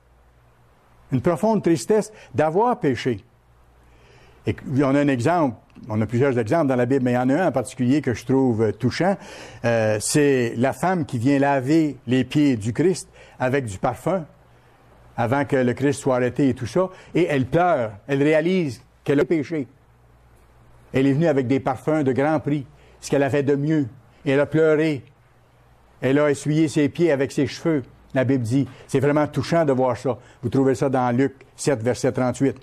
Une profonde tristesse d'avoir péché. Et on a un exemple, on a plusieurs exemples dans la Bible, mais il y en a un en particulier que je trouve touchant. Euh, c'est la femme qui vient laver les pieds du Christ avec du parfum avant que le Christ soit arrêté et tout ça. Et elle pleure, elle réalise qu'elle a péché. Elle est venue avec des parfums de grand prix, ce qu'elle a fait de mieux. Et elle a pleuré. Elle a essuyé ses pieds avec ses cheveux. La Bible dit, c'est vraiment touchant de voir ça. Vous trouvez ça dans Luc sept, verset trente-huit.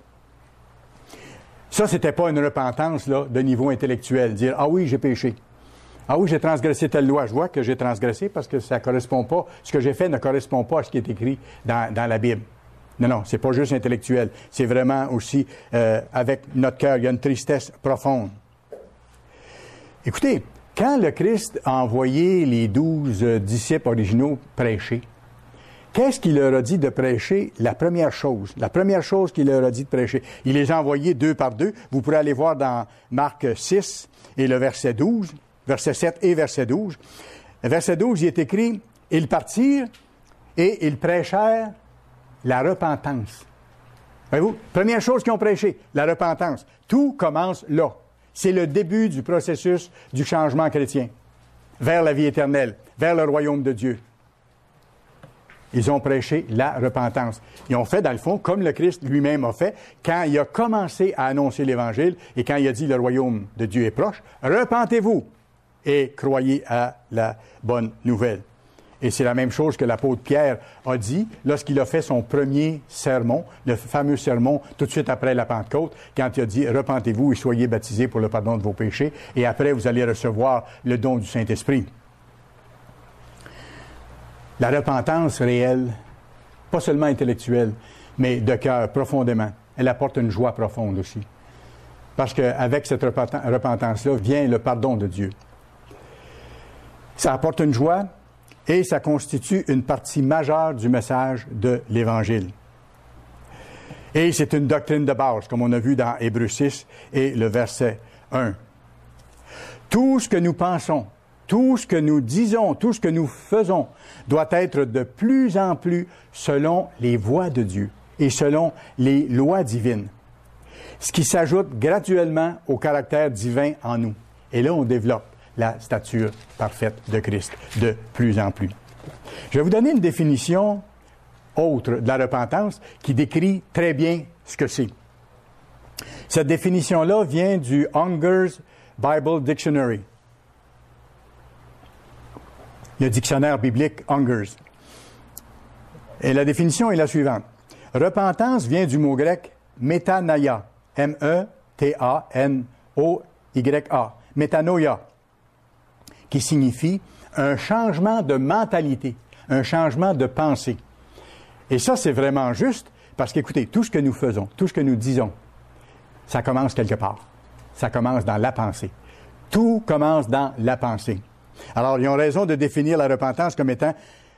Ça, c'était pas une repentance là, de niveau intellectuel. Dire, ah oui, j'ai péché. Ah oui, j'ai transgressé telle loi. Je vois que j'ai transgressé parce que ça ne correspond pas. Ce que j'ai fait ne correspond pas à ce qui est écrit dans, dans la Bible. Non, non, c'est pas juste intellectuel. C'est vraiment aussi euh, avec notre cœur. Il y a une tristesse profonde. Écoutez, quand le Christ a envoyé les douze euh, disciples originaux prêcher, qu'est-ce qu'il leur a dit de prêcher? La première chose. La première chose qu'il leur a dit de prêcher. Il les a envoyés deux par deux. Vous pourrez aller voir dans Marc six et le verset douze, verset sept et verset douze. Verset douze, il est écrit, « Ils partirent et ils prêchèrent la repentance. » Voyez-vous? Première chose qu'ils ont prêché, la repentance. Tout commence là. C'est le début du processus du changement chrétien vers la vie éternelle, vers le royaume de Dieu. Ils ont prêché la repentance. Ils ont fait, dans le fond, comme le Christ lui-même a fait, quand il a commencé à annoncer l'Évangile et quand il a dit « le royaume de Dieu est proche », « Repentez-vous et croyez à la bonne nouvelle ». Et c'est la même chose que l'apôtre Pierre a dit lorsqu'il a fait son premier sermon, le fameux sermon tout de suite après la Pentecôte, quand il a dit « Repentez-vous et soyez baptisés pour le pardon de vos péchés, et après vous allez recevoir le don du Saint-Esprit ». La repentance réelle, pas seulement intellectuelle, mais de cœur, profondément, elle apporte une joie profonde aussi. Parce qu'avec cette repentance-là vient le pardon de Dieu. Ça apporte une joie et ça constitue une partie majeure du message de l'Évangile. Et c'est une doctrine de base, comme on a vu dans Hébreux six et le verset un. Tout ce que nous pensons, tout ce que nous disons, tout ce que nous faisons doit être de plus en plus selon les voies de Dieu et selon les lois divines, ce qui s'ajoute graduellement au caractère divin en nous. Et là, on développe la stature parfaite de Christ de plus en plus. Je vais vous donner une définition autre de la repentance qui décrit très bien ce que c'est. Cette définition-là vient du Unger's Bible Dictionary, le dictionnaire biblique Unger's. Et la définition est la suivante. Repentance vient du mot grec métanoia, M E T A N O Y A, métanoia, qui signifie un changement de mentalité, un changement de pensée. Et ça, c'est vraiment juste, parce qu'écoutez, tout ce que nous faisons, tout ce que nous disons, ça commence quelque part. Ça commence dans la pensée. Tout commence dans la pensée. Alors, ils ont raison de définir la repentance comme étant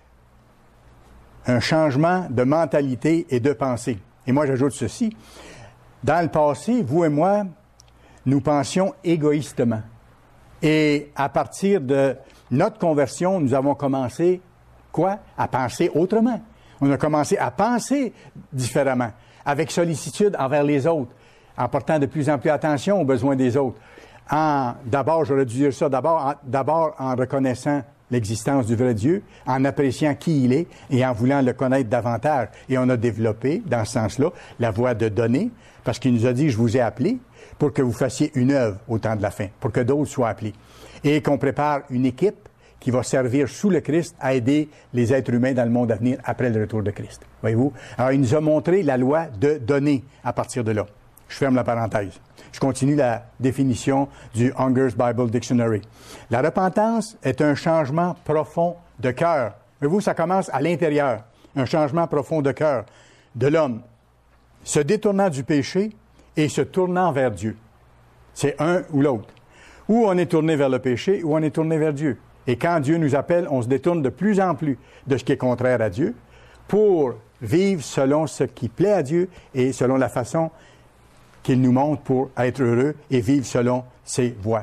un changement de mentalité et de pensée. Et moi, j'ajoute ceci. Dans le passé, vous et moi, nous pensions égoïstement. Et à partir de notre conversion, nous avons commencé, quoi? À penser autrement. On a commencé à penser différemment, avec sollicitude envers les autres, en portant de plus en plus attention aux besoins des autres. En, d'abord, j'aurais dû dire ça, d'abord en, d'abord en reconnaissant l'existence du vrai Dieu, en appréciant qui il est et en voulant le connaître davantage. Et on a développé, dans ce sens-là, la voie de donner, parce qu'il nous a dit, je vous ai appelé pour que vous fassiez une œuvre au temps de la fin, pour que d'autres soient appelés. Et qu'on prépare une équipe qui va servir sous le Christ à aider les êtres humains dans le monde à venir après le retour de Christ. Voyez-vous? Alors, il nous a montré la loi de donner à partir de là. Je ferme la parenthèse. Je continue la définition du Unger's Bible Dictionary. La repentance est un changement profond de cœur. Voyez-vous, ça commence à l'intérieur. Un changement profond de cœur de l'homme, se détournant du péché et se tournant vers Dieu. C'est un ou l'autre. Ou on est tourné vers le péché, ou on est tourné vers Dieu. Et quand Dieu nous appelle, on se détourne de plus en plus de ce qui est contraire à Dieu pour vivre selon ce qui plaît à Dieu et selon la façon qu'il nous montre pour être heureux et vivre selon ses voies.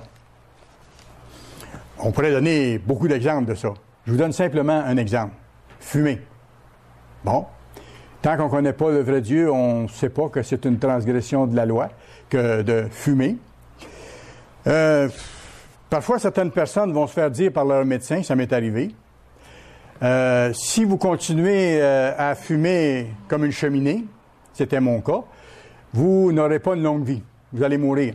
On pourrait donner beaucoup d'exemples de ça. Je vous donne simplement un exemple. Fumer. Bon. Tant qu'on ne connaît pas le vrai Dieu, on ne sait pas que c'est une transgression de la loi que de fumer. Euh, parfois, certaines personnes vont se faire dire par leur médecin, ça m'est arrivé, euh, si vous continuez euh, à fumer comme une cheminée, c'était mon cas, vous n'aurez pas une longue vie. Vous allez mourir.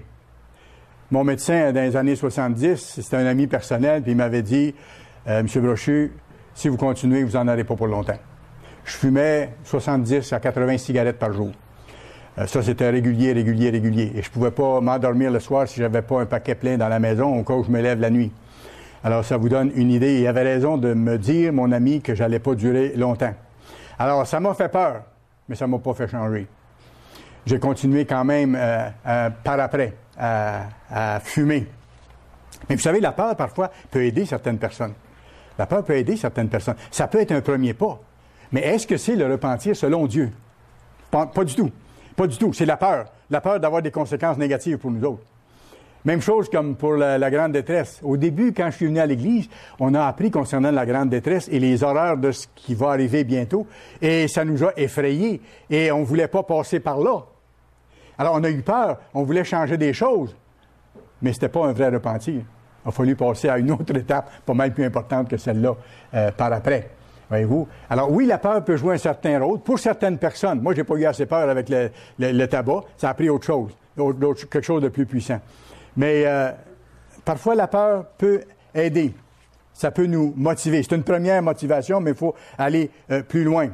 Mon médecin, dans les années soixante-dix, c'était un ami personnel, puis il m'avait dit, euh, « Monsieur Brochu, si vous continuez, vous n'en aurez pas pour longtemps. » Je fumais soixante-dix à quatre-vingts cigarettes par jour. Euh, ça, c'était régulier, régulier, régulier. Et je ne pouvais pas m'endormir le soir si je n'avais pas un paquet plein dans la maison au cas où je me lève la nuit. Alors, ça vous donne une idée. Il avait raison de me dire, mon ami, que je n'allais pas durer longtemps. Alors, ça m'a fait peur, mais ça ne m'a pas fait changer. J'ai continué quand même euh, euh, par après à, à fumer. Mais vous savez, la peur, parfois, peut aider certaines personnes. La peur peut aider certaines personnes. Ça peut être un premier pas. Mais est-ce que c'est le repentir selon Dieu? Pas, pas du tout. Pas du tout. C'est la peur. La peur d'avoir des conséquences négatives pour nous autres. Même chose comme pour la, la grande détresse. Au début, quand je suis venu à l'Église, on a appris concernant la grande détresse et les horreurs de ce qui va arriver bientôt. Et ça nous a effrayés. Et on ne voulait pas passer par là. Alors, on a eu peur. On voulait changer des choses. Mais ce n'était pas un vrai repentir. Il a fallu passer à une autre étape, pas mal plus importante que celle-là, euh, par après. Voyez-vous? Alors, oui, la peur peut jouer un certain rôle pour certaines personnes. Moi, j'ai pas eu assez peur avec le, le, le tabac. Ça a pris autre chose, autre, autre, quelque chose de plus puissant. Mais euh, parfois, la peur peut aider. Ça peut nous motiver. C'est une première motivation, mais il faut aller euh, plus loin.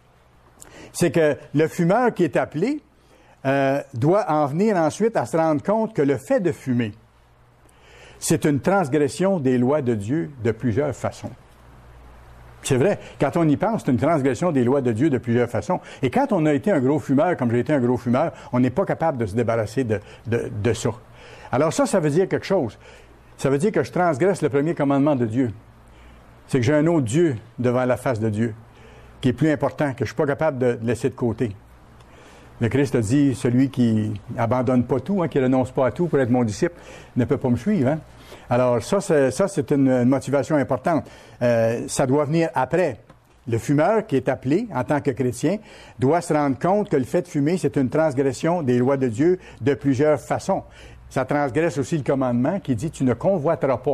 C'est que le fumeur qui est appelé euh, doit en venir ensuite à se rendre compte que le fait de fumer, c'est une transgression des lois de Dieu de plusieurs façons. C'est vrai, quand on y pense, c'est une transgression des lois de Dieu de plusieurs façons. Et quand on a été un gros fumeur, comme j'ai été un gros fumeur, on n'est pas capable de se débarrasser de, de, de ça. Alors ça, ça veut dire quelque chose. Ça veut dire que je transgresse le premier commandement de Dieu. C'est que j'ai un autre Dieu devant la face de Dieu, qui est plus important, que je ne suis pas capable de laisser de côté. Le Christ a dit, celui qui abandonne pas tout, hein, qui renonce pas à tout pour être mon disciple, ne peut pas me suivre. Hein? Alors ça, c'est, ça, c'est une motivation importante. Euh, ça doit venir après. Le fumeur qui est appelé en tant que chrétien doit se rendre compte que le fait de fumer, c'est une transgression des lois de Dieu de plusieurs façons. Ça transgresse aussi le commandement qui dit « tu ne convoiteras pas ».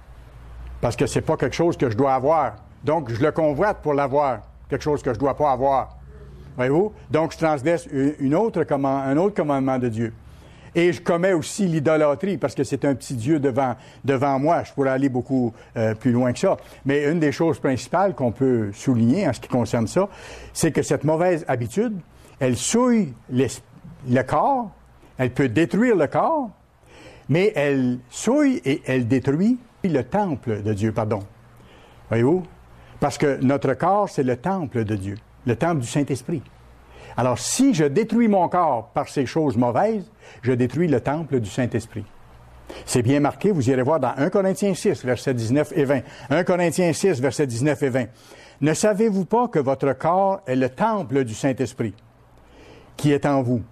Parce que c'est pas quelque chose que je dois avoir. Donc, je le convoite pour l'avoir. Quelque chose que je dois pas avoir. Voyez-vous? Donc, je transgresse une autre command, un autre commandement de Dieu. Et je commets aussi l'idolâtrie parce que c'est un petit Dieu devant, devant moi. Je pourrais aller beaucoup euh, plus loin que ça. Mais une des choses principales qu'on peut souligner en ce qui concerne ça, c'est que cette mauvaise habitude, elle souille le corps, elle peut détruire le corps, mais elle souille et elle détruit le temple de Dieu, pardon. Voyez-vous? Parce que notre corps, c'est le temple de Dieu, le temple du Saint-Esprit. Alors, si je détruis mon corps par ces choses mauvaises, je détruis le temple du Saint-Esprit. C'est bien marqué, vous irez voir dans un Corinthiens six, versets dix-neuf et vingt. un Corinthiens six, versets dix-neuf et vingt. Ne savez-vous pas que votre corps est le temple du Saint-Esprit qui est en vous,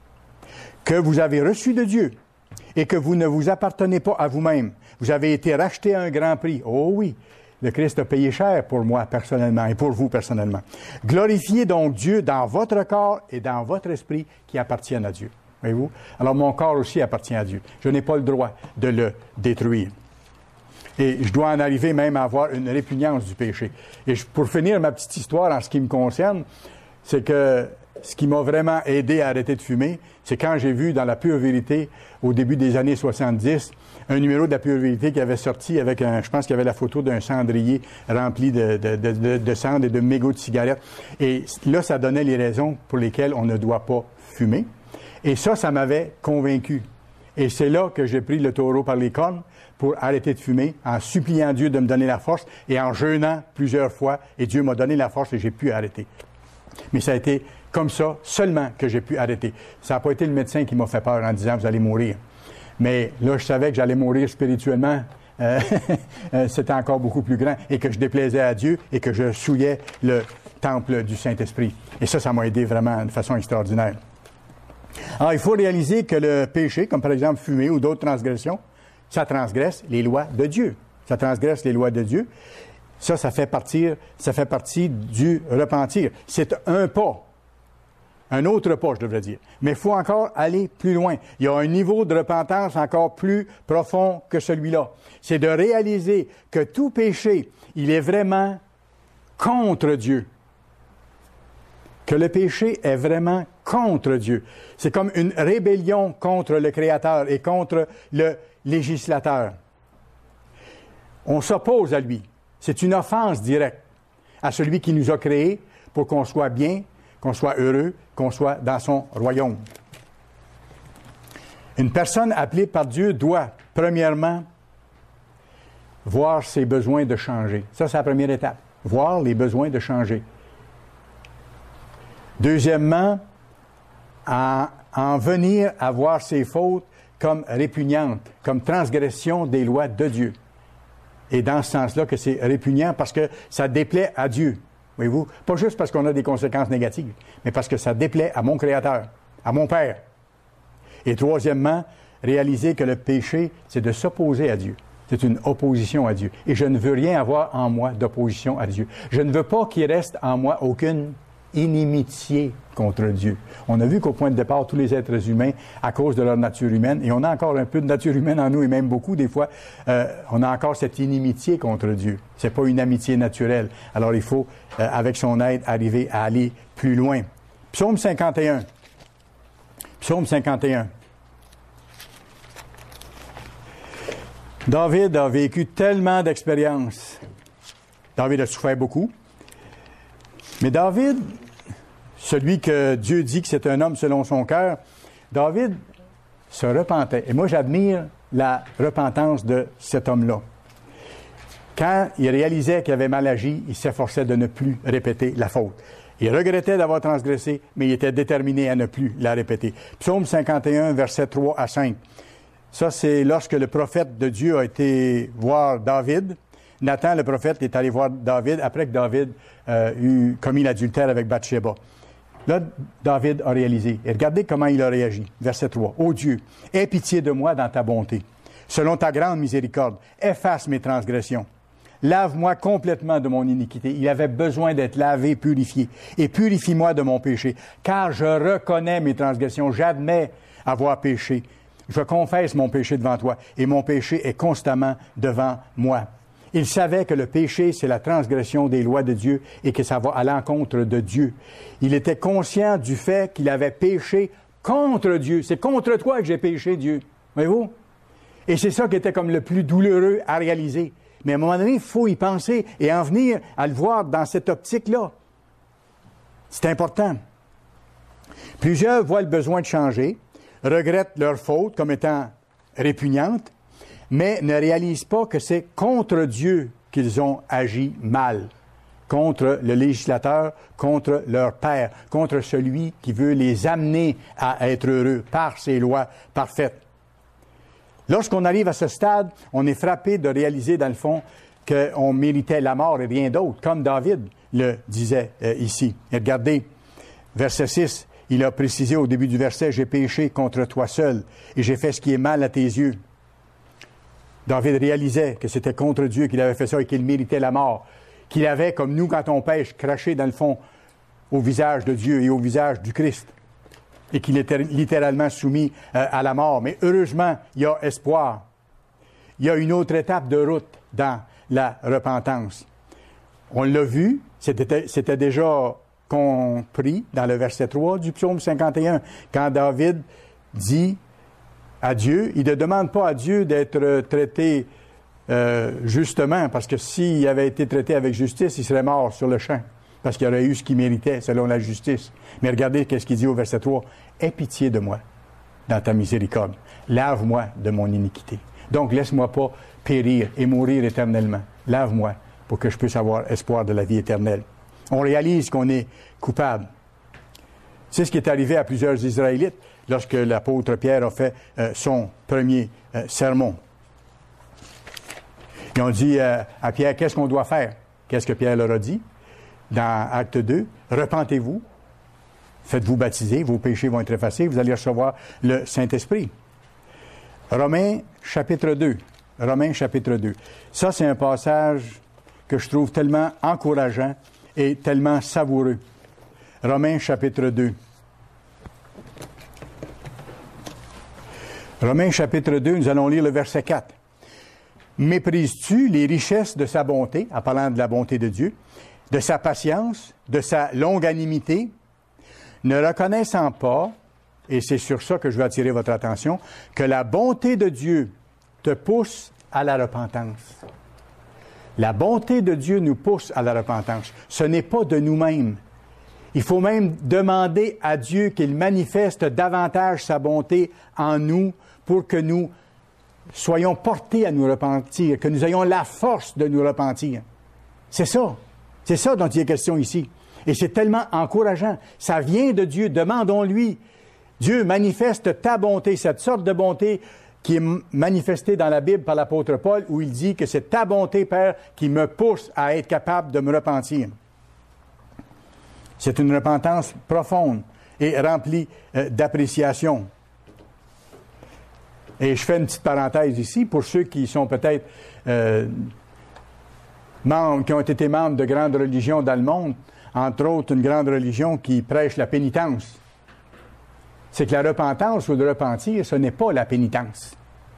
que vous avez reçu de Dieu et que vous ne vous appartenez pas à vous-même. Vous avez été racheté à un grand prix. Oh oui! Le Christ a payé cher pour moi personnellement et pour vous personnellement. Glorifiez donc Dieu dans votre corps et dans votre esprit qui appartiennent à Dieu. Voyez-vous? Alors mon corps aussi appartient à Dieu. Je n'ai pas le droit de le détruire. Et je dois en arriver même à avoir une répugnance du péché. Et je, pour finir ma petite histoire en ce qui me concerne, c'est que ce qui m'a vraiment aidé à arrêter de fumer, c'est quand j'ai vu dans La Pure Vérité, au début des années soixante-dix, un numéro de La Pure Vérité qui avait sorti avec un, je pense qu'il y avait la photo d'un cendrier rempli de, de, de, de, de cendres et de mégots de cigarettes. Et là, ça donnait les raisons pour lesquelles on ne doit pas fumer. Et ça, ça m'avait convaincu. Et c'est là que j'ai pris le taureau par les cornes pour arrêter de fumer, en suppliant Dieu de me donner la force et en jeûnant plusieurs fois. Et Dieu m'a donné la force et j'ai pu arrêter. Mais ça a été comme ça seulement que j'ai pu arrêter. Ça n'a pas été le médecin qui m'a fait peur en disant « vous allez mourir ». Mais là, je savais que j'allais mourir spirituellement. Euh, c'était encore beaucoup plus grand. Et que je déplaisais à Dieu et que je souillais le temple du Saint-Esprit. Et ça, ça m'a aidé vraiment de façon extraordinaire. Alors, il faut réaliser que le péché, comme par exemple fumer ou d'autres transgressions, ça transgresse les lois de Dieu. Ça transgresse les lois de Dieu. Ça, ça fait partir, ça fait partie du repentir. C'est un pas. Un autre pas, je devrais dire. Mais il faut encore aller plus loin. Il y a un niveau de repentance encore plus profond que celui-là. C'est de réaliser que tout péché, il est vraiment contre Dieu. Que le péché est vraiment contre Dieu. C'est comme une rébellion contre le Créateur et contre le législateur. On s'oppose à lui. C'est une offense directe à celui qui nous a créés pour qu'on soit bien, qu'on soit heureux, qu'on soit dans son royaume. Une personne appelée par Dieu doit, premièrement, voir ses besoins de changer. Ça, c'est la première étape. Voir les besoins de changer. Deuxièmement, en, en venir à voir ses fautes comme répugnantes, comme transgression des lois de Dieu. Et dans ce sens-là que c'est répugnant parce que ça déplaît à Dieu. Voyez-vous? Pas juste parce qu'on a des conséquences négatives, mais parce que ça déplaît à mon Créateur, à mon Père. Et troisièmement, réaliser que le péché, c'est de s'opposer à Dieu. C'est une opposition à Dieu. Et je ne veux rien avoir en moi d'opposition à Dieu. Je ne veux pas qu'il reste en moi aucune inimitié contre Dieu. On a vu qu'au point de départ, tous les êtres humains, à cause de leur nature humaine, et on a encore un peu de nature humaine en nous, et même beaucoup des fois, euh, on a encore cette inimitié contre Dieu. C'est pas une amitié naturelle. Alors il faut, euh, avec son aide, arriver à aller plus loin. Psaume cinquante et un. Psaume cinquante et un. David a vécu tellement d'expériences. David a souffert beaucoup. Mais David, celui que Dieu dit que c'est un homme selon son cœur, David se repentait. Et moi, j'admire la repentance de cet homme-là. Quand il réalisait qu'il avait mal agi, il s'efforçait de ne plus répéter la faute. Il regrettait d'avoir transgressé, mais il était déterminé à ne plus la répéter. Psaume cinquante et un, versets trois à cinq. Ça, c'est lorsque le prophète de Dieu a été voir David. Nathan, le prophète, est allé voir David après que David euh, eut commis l'adultère avec Bathsheba. Là, David a réalisé. Et regardez comment il a réagi. Verset trois. « Ô Dieu, aie pitié de moi dans ta bonté. Selon ta grande miséricorde, efface mes transgressions. Lave-moi complètement de mon iniquité. » Il avait besoin d'être lavé, purifié. « Et purifie-moi de mon péché, car je reconnais mes transgressions. J'admets avoir péché. Je confesse mon péché devant toi, et mon péché est constamment devant moi. » Il savait que le péché, c'est la transgression des lois de Dieu et que ça va à l'encontre de Dieu. Il était conscient du fait qu'il avait péché contre Dieu. C'est contre toi que j'ai péché, Dieu. Voyez-vous? Et c'est ça qui était comme le plus douloureux à réaliser. Mais à un moment donné, il faut y penser et en venir à le voir dans cette optique-là. C'est important. Plusieurs voient le besoin de changer, regrettent leur faute comme étant répugnante, mais ne réalisent pas que c'est contre Dieu qu'ils ont agi mal, contre le législateur, contre leur Père, contre celui qui veut les amener à être heureux par ses lois parfaites. Lorsqu'on arrive à ce stade, on est frappé de réaliser, dans le fond, qu'on méritait la mort et rien d'autre, comme David le disait euh, ici. Et regardez, verset six, il a précisé au début du verset, « J'ai péché contre toi seul, et j'ai fait ce qui est mal à tes yeux. » David réalisait que c'était contre Dieu qu'il avait fait ça et qu'il méritait la mort, qu'il avait, comme nous, quand on pêche, craché, dans le fond, au visage de Dieu et au visage du Christ, et qu'il était littéralement soumis euh, à la mort. Mais heureusement, il y a espoir. Il y a une autre étape de route dans la repentance. On l'a vu, c'était, c'était déjà compris dans le verset trois du psaume cinquante et un, quand David dit à Dieu, il ne demande pas à Dieu d'être traité euh, justement, parce que s'il avait été traité avec justice, il serait mort sur le champ, parce qu'il aurait eu ce qu'il méritait selon la justice. Mais regardez qu'est-ce qu'il dit au verset trois. « Aie pitié de moi dans ta miséricorde. Lave-moi de mon iniquité. » Donc, laisse-moi pas périr et mourir éternellement. Lave-moi pour que je puisse avoir espoir de la vie éternelle. On réalise qu'on est coupable. C'est ce qui est arrivé à plusieurs Israélites lorsque l'apôtre Pierre a fait euh, son premier euh, sermon. Ils ont dit euh, à Pierre, qu'est-ce qu'on doit faire? Qu'est-ce que Pierre leur a dit? Dans Acte deux, repentez-vous, faites-vous baptiser, vos péchés vont être effacés, vous allez recevoir le Saint-Esprit. Romains chapitre deux. Romains chapitre deux. Ça, c'est un passage que je trouve tellement encourageant et tellement savoureux. Romains chapitre deux. Romains chapitre deux, nous allons lire le verset quatre. « Méprises-tu les richesses de sa bonté, en parlant de la bonté de Dieu, de sa patience, de sa longanimité, ne reconnaissant pas, et c'est sur ça que je veux attirer votre attention, que la bonté de Dieu te pousse à la repentance. » La bonté de Dieu nous pousse à la repentance. Ce n'est pas de nous-mêmes. Il faut même demander à Dieu qu'il manifeste davantage sa bonté en nous pour que nous soyons portés à nous repentir, que nous ayons la force de nous repentir. C'est ça. C'est ça dont il est question ici. Et c'est tellement encourageant. Ça vient de Dieu. Demandons-lui. Dieu manifeste ta bonté, cette sorte de bonté qui est manifestée dans la Bible par l'apôtre Paul, où il dit que c'est ta bonté, Père, qui me pousse à être capable de me repentir. C'est une repentance profonde et remplie euh, d'appréciation. Et je fais une petite parenthèse ici pour ceux qui sont peut-être euh, membres, qui ont été membres de grandes religions dans le monde, entre autres une grande religion qui prêche la pénitence. C'est que la repentance ou le repentir, ce n'est pas la pénitence.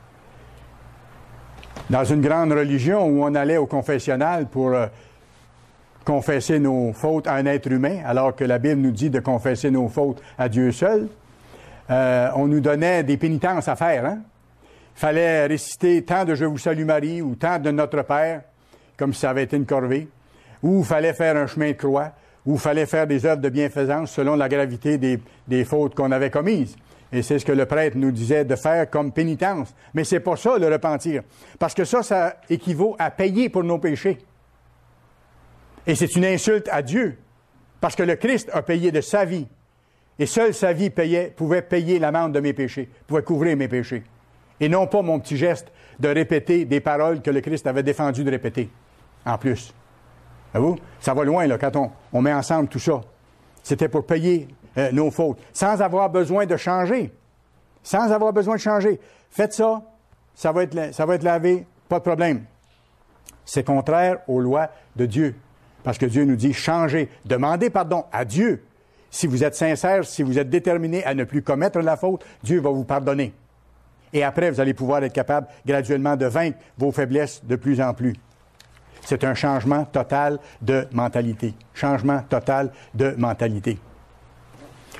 Dans une grande religion où on allait au confessionnal pour euh, confesser nos fautes à un être humain, alors que la Bible nous dit de confesser nos fautes à Dieu seul, euh, on nous donnait des pénitences à faire. Hein? Il fallait réciter tant de « Je vous salue Marie » ou tant de « Notre Père », comme si ça avait été une corvée, ou il fallait faire un chemin de croix, ou il fallait faire des œuvres de bienfaisance selon la gravité des, des fautes qu'on avait commises. Et c'est ce que le prêtre nous disait de faire comme pénitence. Mais c'est pas ça, le repentir. Parce que ça, ça équivaut à payer pour nos péchés. Et c'est une insulte à Dieu. Parce que le Christ a payé de sa vie. Et seule sa vie payait, pouvait payer l'amende de mes péchés, pouvait couvrir mes péchés. Et non pas mon petit geste de répéter des paroles que le Christ avait défendu de répéter. En plus. Vous? Ça va loin, là, quand on, on met ensemble tout ça. C'était pour payer euh, nos fautes, sans avoir besoin de changer. Sans avoir besoin de changer. Faites ça, ça va être, ça va être lavé, pas de problème. C'est contraire aux lois de Dieu. Parce que Dieu nous dit, changez, demandez pardon à Dieu. Si vous êtes sincère, si vous êtes déterminé à ne plus commettre la faute, Dieu va vous pardonner. Et après, vous allez pouvoir être capable graduellement de vaincre vos faiblesses de plus en plus. C'est un changement total de mentalité. Changement total de mentalité.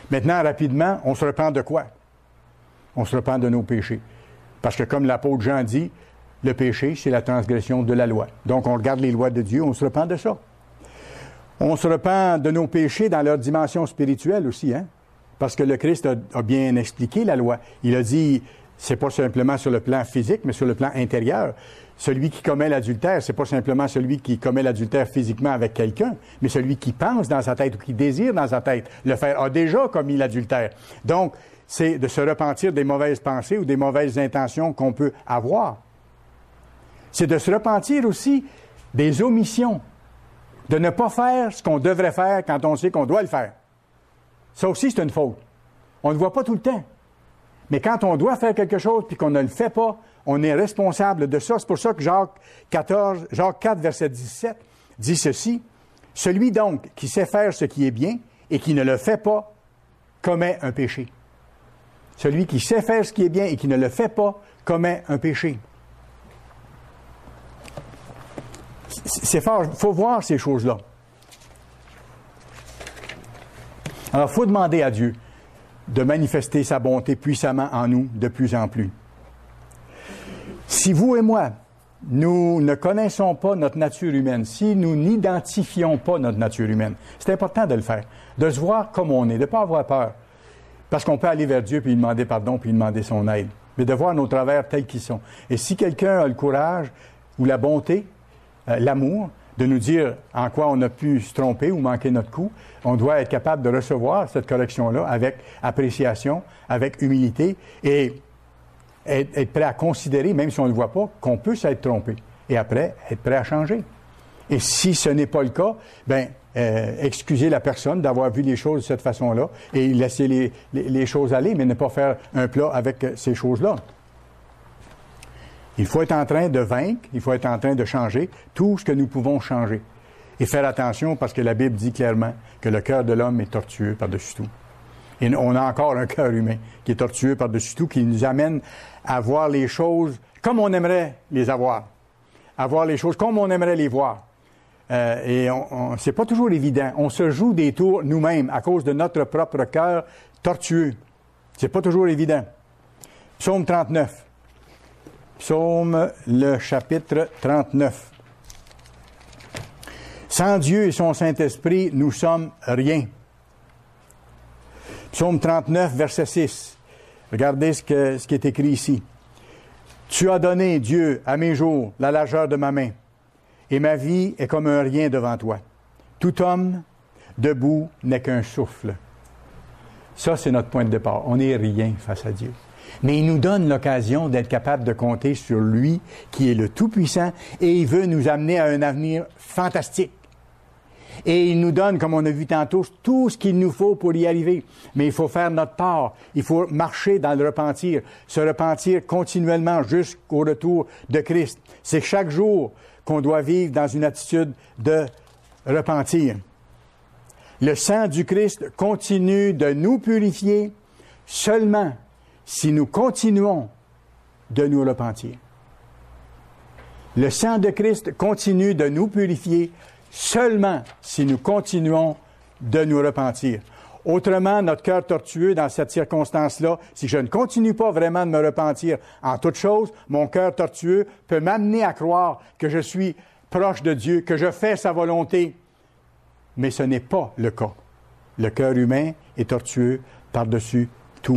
Maintenant, rapidement, on se repent de quoi? On se repent de nos péchés. Parce que comme l'apôtre Jean dit, le péché, c'est la transgression de la loi. Donc, on regarde les lois de Dieu, on se repent de ça. On se repent de nos péchés dans leur dimension spirituelle aussi, hein? Parce que le Christ a, a bien expliqué la loi. Il a dit, c'est pas simplement sur le plan physique, mais sur le plan intérieur. Celui qui commet l'adultère, c'est pas simplement celui qui commet l'adultère physiquement avec quelqu'un, mais celui qui pense dans sa tête ou qui désire dans sa tête le faire a déjà commis l'adultère. Donc, c'est de se repentir des mauvaises pensées ou des mauvaises intentions qu'on peut avoir. C'est de se repentir aussi des omissions, de ne pas faire ce qu'on devrait faire quand on sait qu'on doit le faire. Ça aussi, c'est une faute. On ne le voit pas tout le temps. Mais quand on doit faire quelque chose puis qu'on ne le fait pas, on est responsable de ça. C'est pour ça que Jacques quatorze, Jacques quatre, verset dix-sept, dit ceci. « Celui donc qui sait faire ce qui est bien et qui ne le fait pas, commet un péché. » Celui qui sait faire ce qui est bien et qui ne le fait pas, commet un péché. C'est fort. Il faut voir ces choses-là. Alors, il faut demander à Dieu de manifester sa bonté puissamment en nous de plus en plus. Si vous et moi, nous ne connaissons pas notre nature humaine, si nous n'identifions pas notre nature humaine, c'est important de le faire, de se voir comme on est, de ne pas avoir peur. Parce qu'on peut aller vers Dieu puis lui demander pardon puis lui demander son aide, mais de voir nos travers tels qu'ils sont. Et si quelqu'un a le courage ou la bonté, euh, l'amour, de nous dire en quoi on a pu se tromper ou manquer notre coup, on doit être capable de recevoir cette correction-là avec appréciation, avec humilité et être, être prêt à considérer, même si on ne le voit pas, qu'on peut s'être trompé. Et après, être prêt à changer. Et si ce n'est pas le cas, bien, euh, excuser la personne d'avoir vu les choses de cette façon-là et laisser les, les, les choses aller, mais ne pas faire un plat avec ces choses-là. Il faut être en train de vaincre, il faut être en train de changer tout ce que nous pouvons changer. Et faire attention parce que la Bible dit clairement que le cœur de l'homme est tortueux par-dessus tout. Et on a encore un cœur humain qui est tortueux par-dessus tout, qui nous amène à voir les choses comme on aimerait les avoir, à voir les choses comme on aimerait les voir. Euh, et on, on, c'est pas toujours évident. On se joue des tours nous-mêmes à cause de notre propre cœur tortueux. C'est pas toujours évident. Psaume trente-neuf. Psaume, le chapitre trente-neuf. Sans Dieu et son Saint-Esprit, nous sommes rien. Psaume trente-neuf, verset six. Regardez ce, que, ce qui est écrit ici. Tu as donné, Dieu, à mes jours, la largeur de ma main, et ma vie est comme un rien devant toi. Tout homme debout n'est qu'un souffle. Ça, c'est notre point de départ. On n'est rien face à Dieu. Mais il nous donne l'occasion d'être capable de compter sur lui, qui est le Tout-Puissant, et il veut nous amener à un avenir fantastique. Et il nous donne, comme on a vu tantôt, tout ce qu'il nous faut pour y arriver. Mais il faut faire notre part. Il faut marcher dans le repentir, se repentir continuellement jusqu'au retour de Christ. C'est chaque jour qu'on doit vivre dans une attitude de repentir. Le sang du Christ continue de nous purifier seulement si nous continuons de nous repentir. Le sang de Christ continue de nous purifier seulement si nous continuons de nous repentir. Autrement, notre cœur tortueux dans cette circonstance-là, si je ne continue pas vraiment de me repentir en toute chose, mon cœur tortueux peut m'amener à croire que je suis proche de Dieu, que je fais sa volonté. Mais ce n'est pas le cas. Le cœur humain est tortueux par-dessus tout.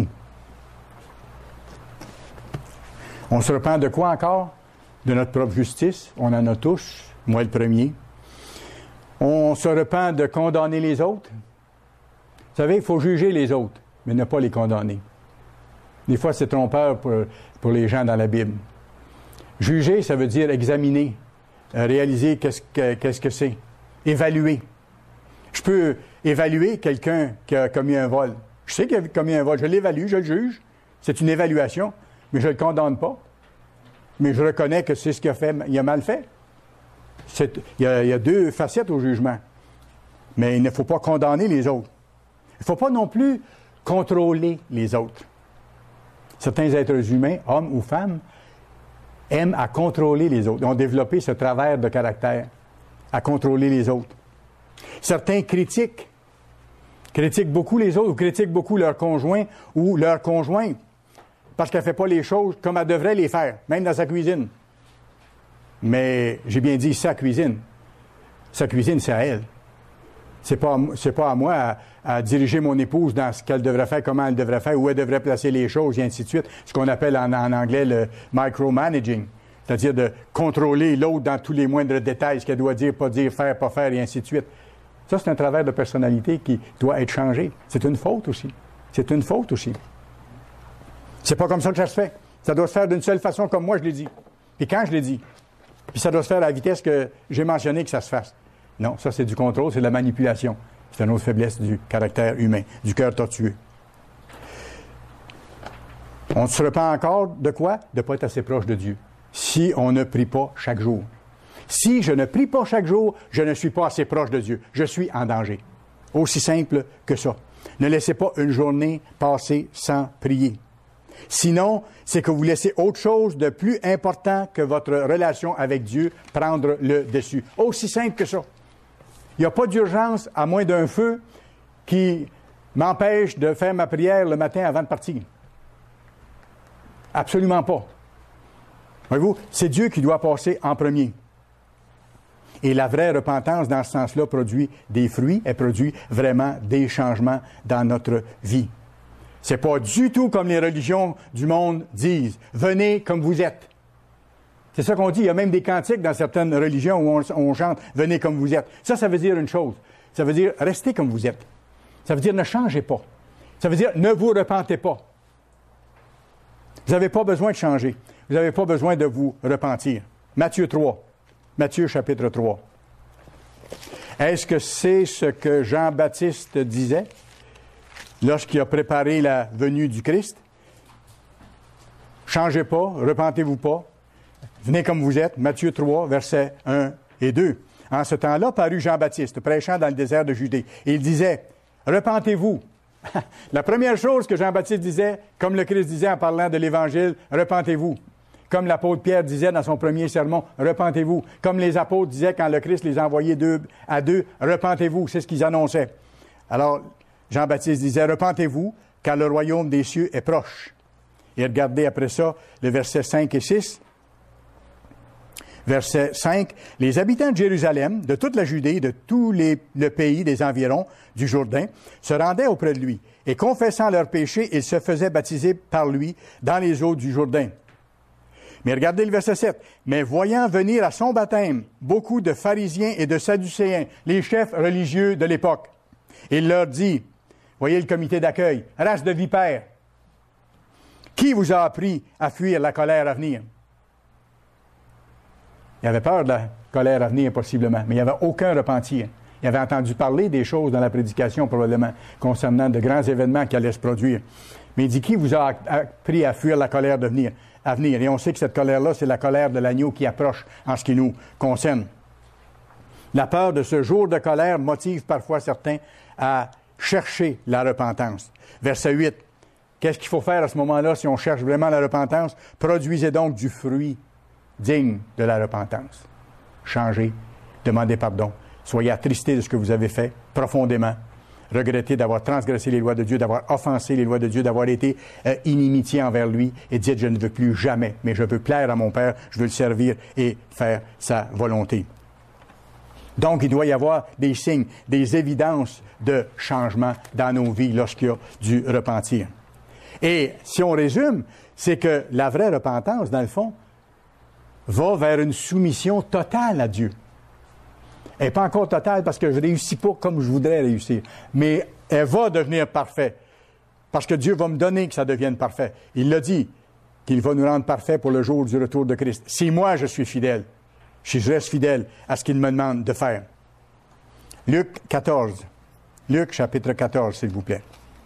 On se repent de quoi encore? De notre propre justice. On en a tous, moi le premier. On se repent de condamner les autres. Vous savez, il faut juger les autres, mais ne pas les condamner. Des fois, c'est trompeur pour, pour les gens dans la Bible. Juger, ça veut dire examiner, réaliser qu'est-ce que, qu'est-ce que c'est, évaluer. Je peux évaluer quelqu'un qui a commis un vol. Je sais qu'il a commis un vol, je l'évalue, je le juge. C'est une évaluation, mais je ne le condamne pas. Mais je reconnais que c'est ce qu'il a fait, il a mal fait. C'est, il, y a, il y a deux facettes au jugement. Mais il ne faut pas condamner les autres. Il ne faut pas non plus contrôler les autres. Certains êtres humains, hommes ou femmes, aiment à contrôler les autres. Ils ont développé ce travers de caractère, à contrôler les autres. Certains critiquent critiquent beaucoup les autres ou critiquent beaucoup leur conjoint ou leur conjointe parce qu'elle ne fait pas les choses comme elle devrait les faire, même dans sa cuisine. Mais j'ai bien dit sa cuisine. Sa cuisine, c'est à elle. C'est pas, c'est pas à moi à, à diriger mon épouse dans ce qu'elle devrait faire, comment elle devrait faire, où elle devrait placer les choses, et ainsi de suite. Ce qu'on appelle en, en anglais le micromanaging, c'est-à-dire de contrôler l'autre dans tous les moindres détails, ce qu'elle doit dire, pas dire, faire, pas faire, et ainsi de suite. Ça, c'est un travers de personnalité qui doit être changé. C'est une faute aussi. C'est une faute aussi. C'est pas comme ça que ça se fait. Ça doit se faire d'une seule façon, comme moi je l'ai dit. Puis quand je l'ai dit. Puis ça doit se faire à la vitesse que j'ai mentionné que ça se fasse. Non, ça c'est du contrôle, c'est de la manipulation. C'est une autre faiblesse du caractère humain, du cœur tortueux. On se repent encore de quoi? De ne pas être assez proche de Dieu. Si on ne prie pas chaque jour. Si je ne prie pas chaque jour, je ne suis pas assez proche de Dieu. Je suis en danger. Aussi simple que ça. Ne laissez pas une journée passer sans prier. Sinon, c'est que vous laissez autre chose de plus important que votre relation avec Dieu prendre le dessus. Aussi simple que ça. Il n'y a pas d'urgence à moins d'un feu qui m'empêche de faire ma prière le matin avant de partir. Absolument pas. Voyez-vous, c'est Dieu qui doit passer en premier. Et la vraie repentance, dans ce sens-là, produit des fruits, elle produit vraiment des changements dans notre vie. C'est pas du tout comme les religions du monde disent. Venez comme vous êtes. C'est ça qu'on dit. Il y a même des cantiques dans certaines religions où on, on chante « Venez comme vous êtes ». Ça, ça veut dire une chose. Ça veut dire « Restez comme vous êtes ». Ça veut dire « Ne changez pas ». Ça veut dire « Ne vous repentez pas ». Vous n'avez pas besoin de changer. Vous n'avez pas besoin de vous repentir. Matthieu trois. Matthieu chapitre trois. Est-ce que c'est ce que Jean-Baptiste disait lorsqu'il a préparé la venue du Christ? Changez pas, repentez-vous pas. Venez comme vous êtes. Matthieu trois, versets un et deux. En ce temps-là, parut Jean-Baptiste, prêchant dans le désert de Judée. Et il disait, repentez-vous. La première chose que Jean-Baptiste disait, comme le Christ disait en parlant de l'Évangile, repentez-vous. Comme l'apôtre Pierre disait dans son premier sermon, repentez-vous. Comme les apôtres disaient quand le Christ les envoyait deux à deux, repentez-vous. C'est ce qu'ils annonçaient. Alors, Jean-Baptiste disait, repentez-vous, car le royaume des cieux est proche. Et regardez après ça, le verset cinq et six. Verset cinq, les habitants de Jérusalem, de toute la Judée, de tout les, le pays des environs du Jourdain, se rendaient auprès de lui, et confessant leurs péchés, ils se faisaient baptiser par lui dans les eaux du Jourdain. Mais regardez le verset sept. Mais voyant venir à son baptême beaucoup de pharisiens et de sadducéens, les chefs religieux de l'époque, il leur dit, voyez le comité d'accueil, race de vipères, qui vous a appris à fuir la colère à venir? Il avait peur de la colère à venir, possiblement, mais il n'y avait aucun repentir. Il avait entendu parler des choses dans la prédication, probablement, concernant de grands événements qui allaient se produire. Mais il dit, qui vous a appris à fuir la colère de venir, à venir? Et on sait que cette colère-là, c'est la colère de l'agneau qui approche en ce qui nous concerne. La peur de ce jour de colère motive parfois certains à chercher la repentance. Verset huit. Qu'est-ce qu'il faut faire à ce moment-là si on cherche vraiment la repentance? Produisez donc du fruit digne de la repentance. Changez, demandez pardon. Soyez attristés de ce que vous avez fait profondément. Regrettez d'avoir transgressé les lois de Dieu, d'avoir offensé les lois de Dieu, d'avoir été euh, inimitié envers lui et dites, je ne veux plus jamais, mais je veux plaire à mon Père, je veux le servir et faire sa volonté. Donc, il doit y avoir des signes, des évidences de changement dans nos vies lorsqu'il y a du repentir. Et si on résume, c'est que la vraie repentance, dans le fond, va vers une soumission totale à Dieu. Elle n'est pas encore totale parce que je ne réussis pas comme je voudrais réussir, mais elle va devenir parfaite parce que Dieu va me donner que ça devienne parfait. Il l'a dit, qu'il va nous rendre parfaits pour le jour du retour de Christ. Si moi je suis fidèle, si je reste fidèle à ce qu'il me demande de faire. Luc quatorze. Luc chapitre quatorze, s'il vous plaît.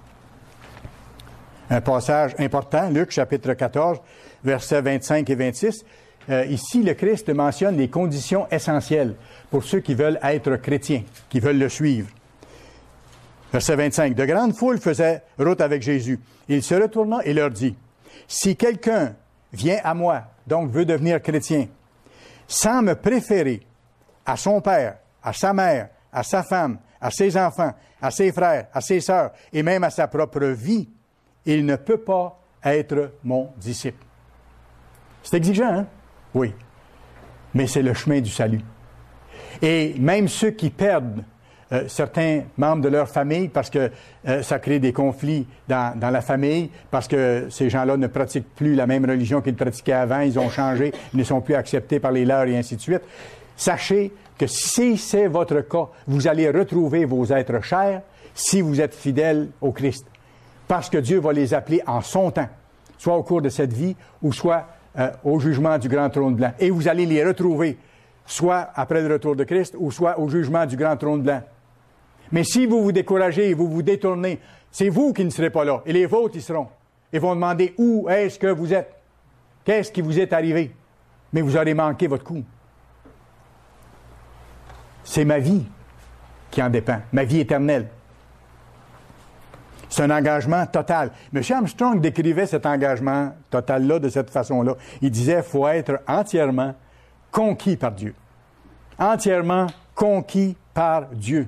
Un passage important, Luc chapitre quatorze, versets vingt-cinq et vingt-six. Euh, ici, le Christ mentionne les conditions essentielles pour ceux qui veulent être chrétiens, qui veulent le suivre. Verset vingt-cinq. De grandes foules faisaient route avec Jésus. Il se retourna et leur dit, « Si quelqu'un vient à moi, donc veut devenir chrétien, sans me préférer à son père, à sa mère, à sa femme, à ses enfants, à ses frères, à ses sœurs et même à sa propre vie, il ne peut pas être mon disciple. C'est exigeant, hein? Oui. Mais c'est le chemin du salut. Et même ceux qui perdent euh, certains membres de leur famille parce que euh, ça crée des conflits dans, dans la famille, parce que ces gens-là ne pratiquent plus la même religion qu'ils pratiquaient avant, ils ont changé, ils ne sont plus acceptés par les leurs et ainsi de suite. Sachez que si c'est votre cas, vous allez retrouver vos êtres chers si vous êtes fidèles au Christ. Parce que Dieu va les appeler en son temps, soit au cours de cette vie ou soit euh, au jugement du grand trône blanc. Et vous allez les retrouver soit après le retour de Christ ou soit au jugement du grand trône blanc. Mais si vous vous découragez et vous vous détournez, c'est vous qui ne serez pas là et les vôtres y seront. Et vont demander où est-ce que vous êtes? Qu'est-ce qui vous est arrivé? Mais vous aurez manqué votre coup. C'est ma vie qui en dépend, ma vie éternelle. C'est un engagement total. M. Armstrong décrivait cet engagement total-là de cette façon-là. Il disait qu'il faut être entièrement conquis par Dieu. Entièrement conquis par Dieu.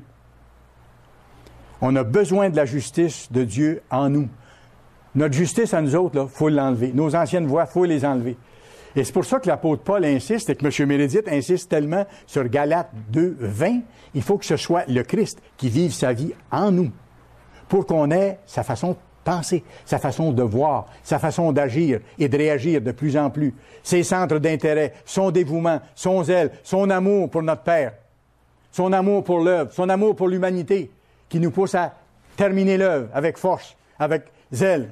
On a besoin de la justice de Dieu en nous. Notre justice à nous autres, il faut l'enlever. Nos anciennes voies, il faut les enlever. Et c'est pour ça que l'apôtre Paul insiste, et que M. Meredith insiste tellement sur Galates deux, vingt, il faut que ce soit le Christ qui vive sa vie en nous, pour qu'on ait sa façon de penser, sa façon de voir, sa façon d'agir et de réagir de plus en plus, ses centres d'intérêt, son dévouement, son zèle, son amour pour notre Père, son amour pour l'œuvre, son amour pour l'humanité, qui nous pousse à terminer l'œuvre avec force, avec zèle.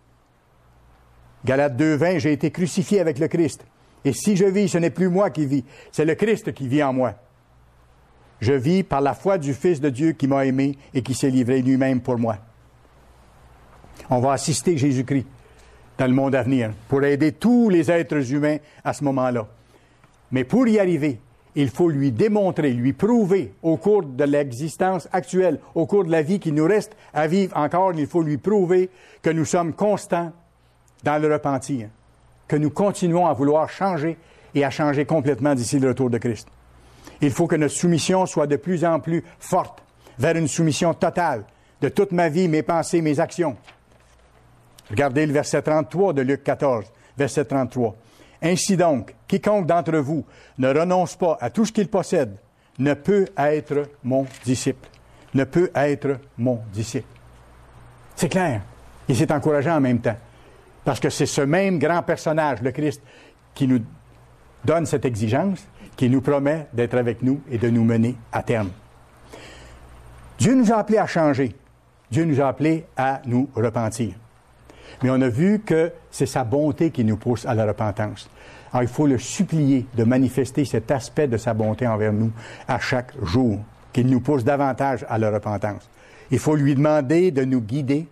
Galates deux, vingt, j'ai été crucifié avec le Christ. Et si je vis, ce n'est plus moi qui vis, c'est le Christ qui vit en moi. Je vis par la foi du Fils de Dieu qui m'a aimé et qui s'est livré lui-même pour moi. On va assister Jésus-Christ dans le monde à venir pour aider tous les êtres humains à ce moment-là. Mais pour y arriver, il faut lui démontrer, lui prouver au cours de l'existence actuelle, au cours de la vie qui nous reste à vivre encore, il faut lui prouver que nous sommes constants dans le repentir, que nous continuons à vouloir changer et à changer complètement d'ici le retour de Christ. Il faut que notre soumission soit de plus en plus forte vers une soumission totale de toute ma vie, mes pensées, mes actions. Regardez le verset trente-trois de Luc quatorze, verset trente-trois. Ainsi donc, quiconque d'entre vous ne renonce pas à tout ce qu'il possède ne peut être mon disciple. Ne peut être mon disciple. C'est clair. Et c'est encourageant en même temps. Parce que c'est ce même grand personnage, le Christ, qui nous donne cette exigence, qui nous promet d'être avec nous et de nous mener à terme. Dieu nous a appelés à changer. Dieu nous a appelés à nous repentir. Mais on a vu que c'est sa bonté qui nous pousse à la repentance. Alors, il faut le supplier de manifester cet aspect de sa bonté envers nous à chaque jour, qu'il nous pousse davantage à la repentance. Il faut lui demander de nous guider,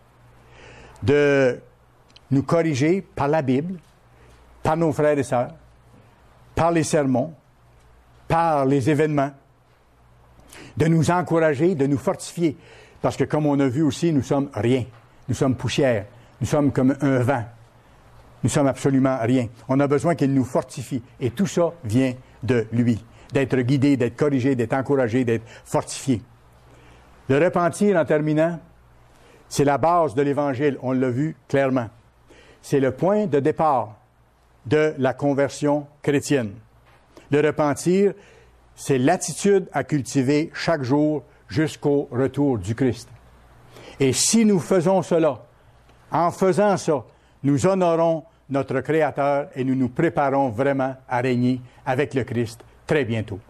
de nous corriger par la Bible, par nos frères et sœurs, par les sermons, par les événements, de nous encourager, de nous fortifier. Parce que comme on a vu aussi, nous sommes rien. Nous sommes poussière. Nous sommes comme un vent. Nous sommes absolument rien. On a besoin qu'il nous fortifie. Et tout ça vient de lui. D'être guidé, d'être corrigé, d'être encouragé, d'être fortifié. Le repentir, en terminant, c'est la base de l'Évangile. On l'a vu clairement. C'est le point de départ de la conversion chrétienne. Le repentir, c'est l'attitude à cultiver chaque jour jusqu'au retour du Christ. Et si nous faisons cela, en faisant ça, nous honorons notre Créateur et nous nous préparons vraiment à régner avec le Christ très bientôt.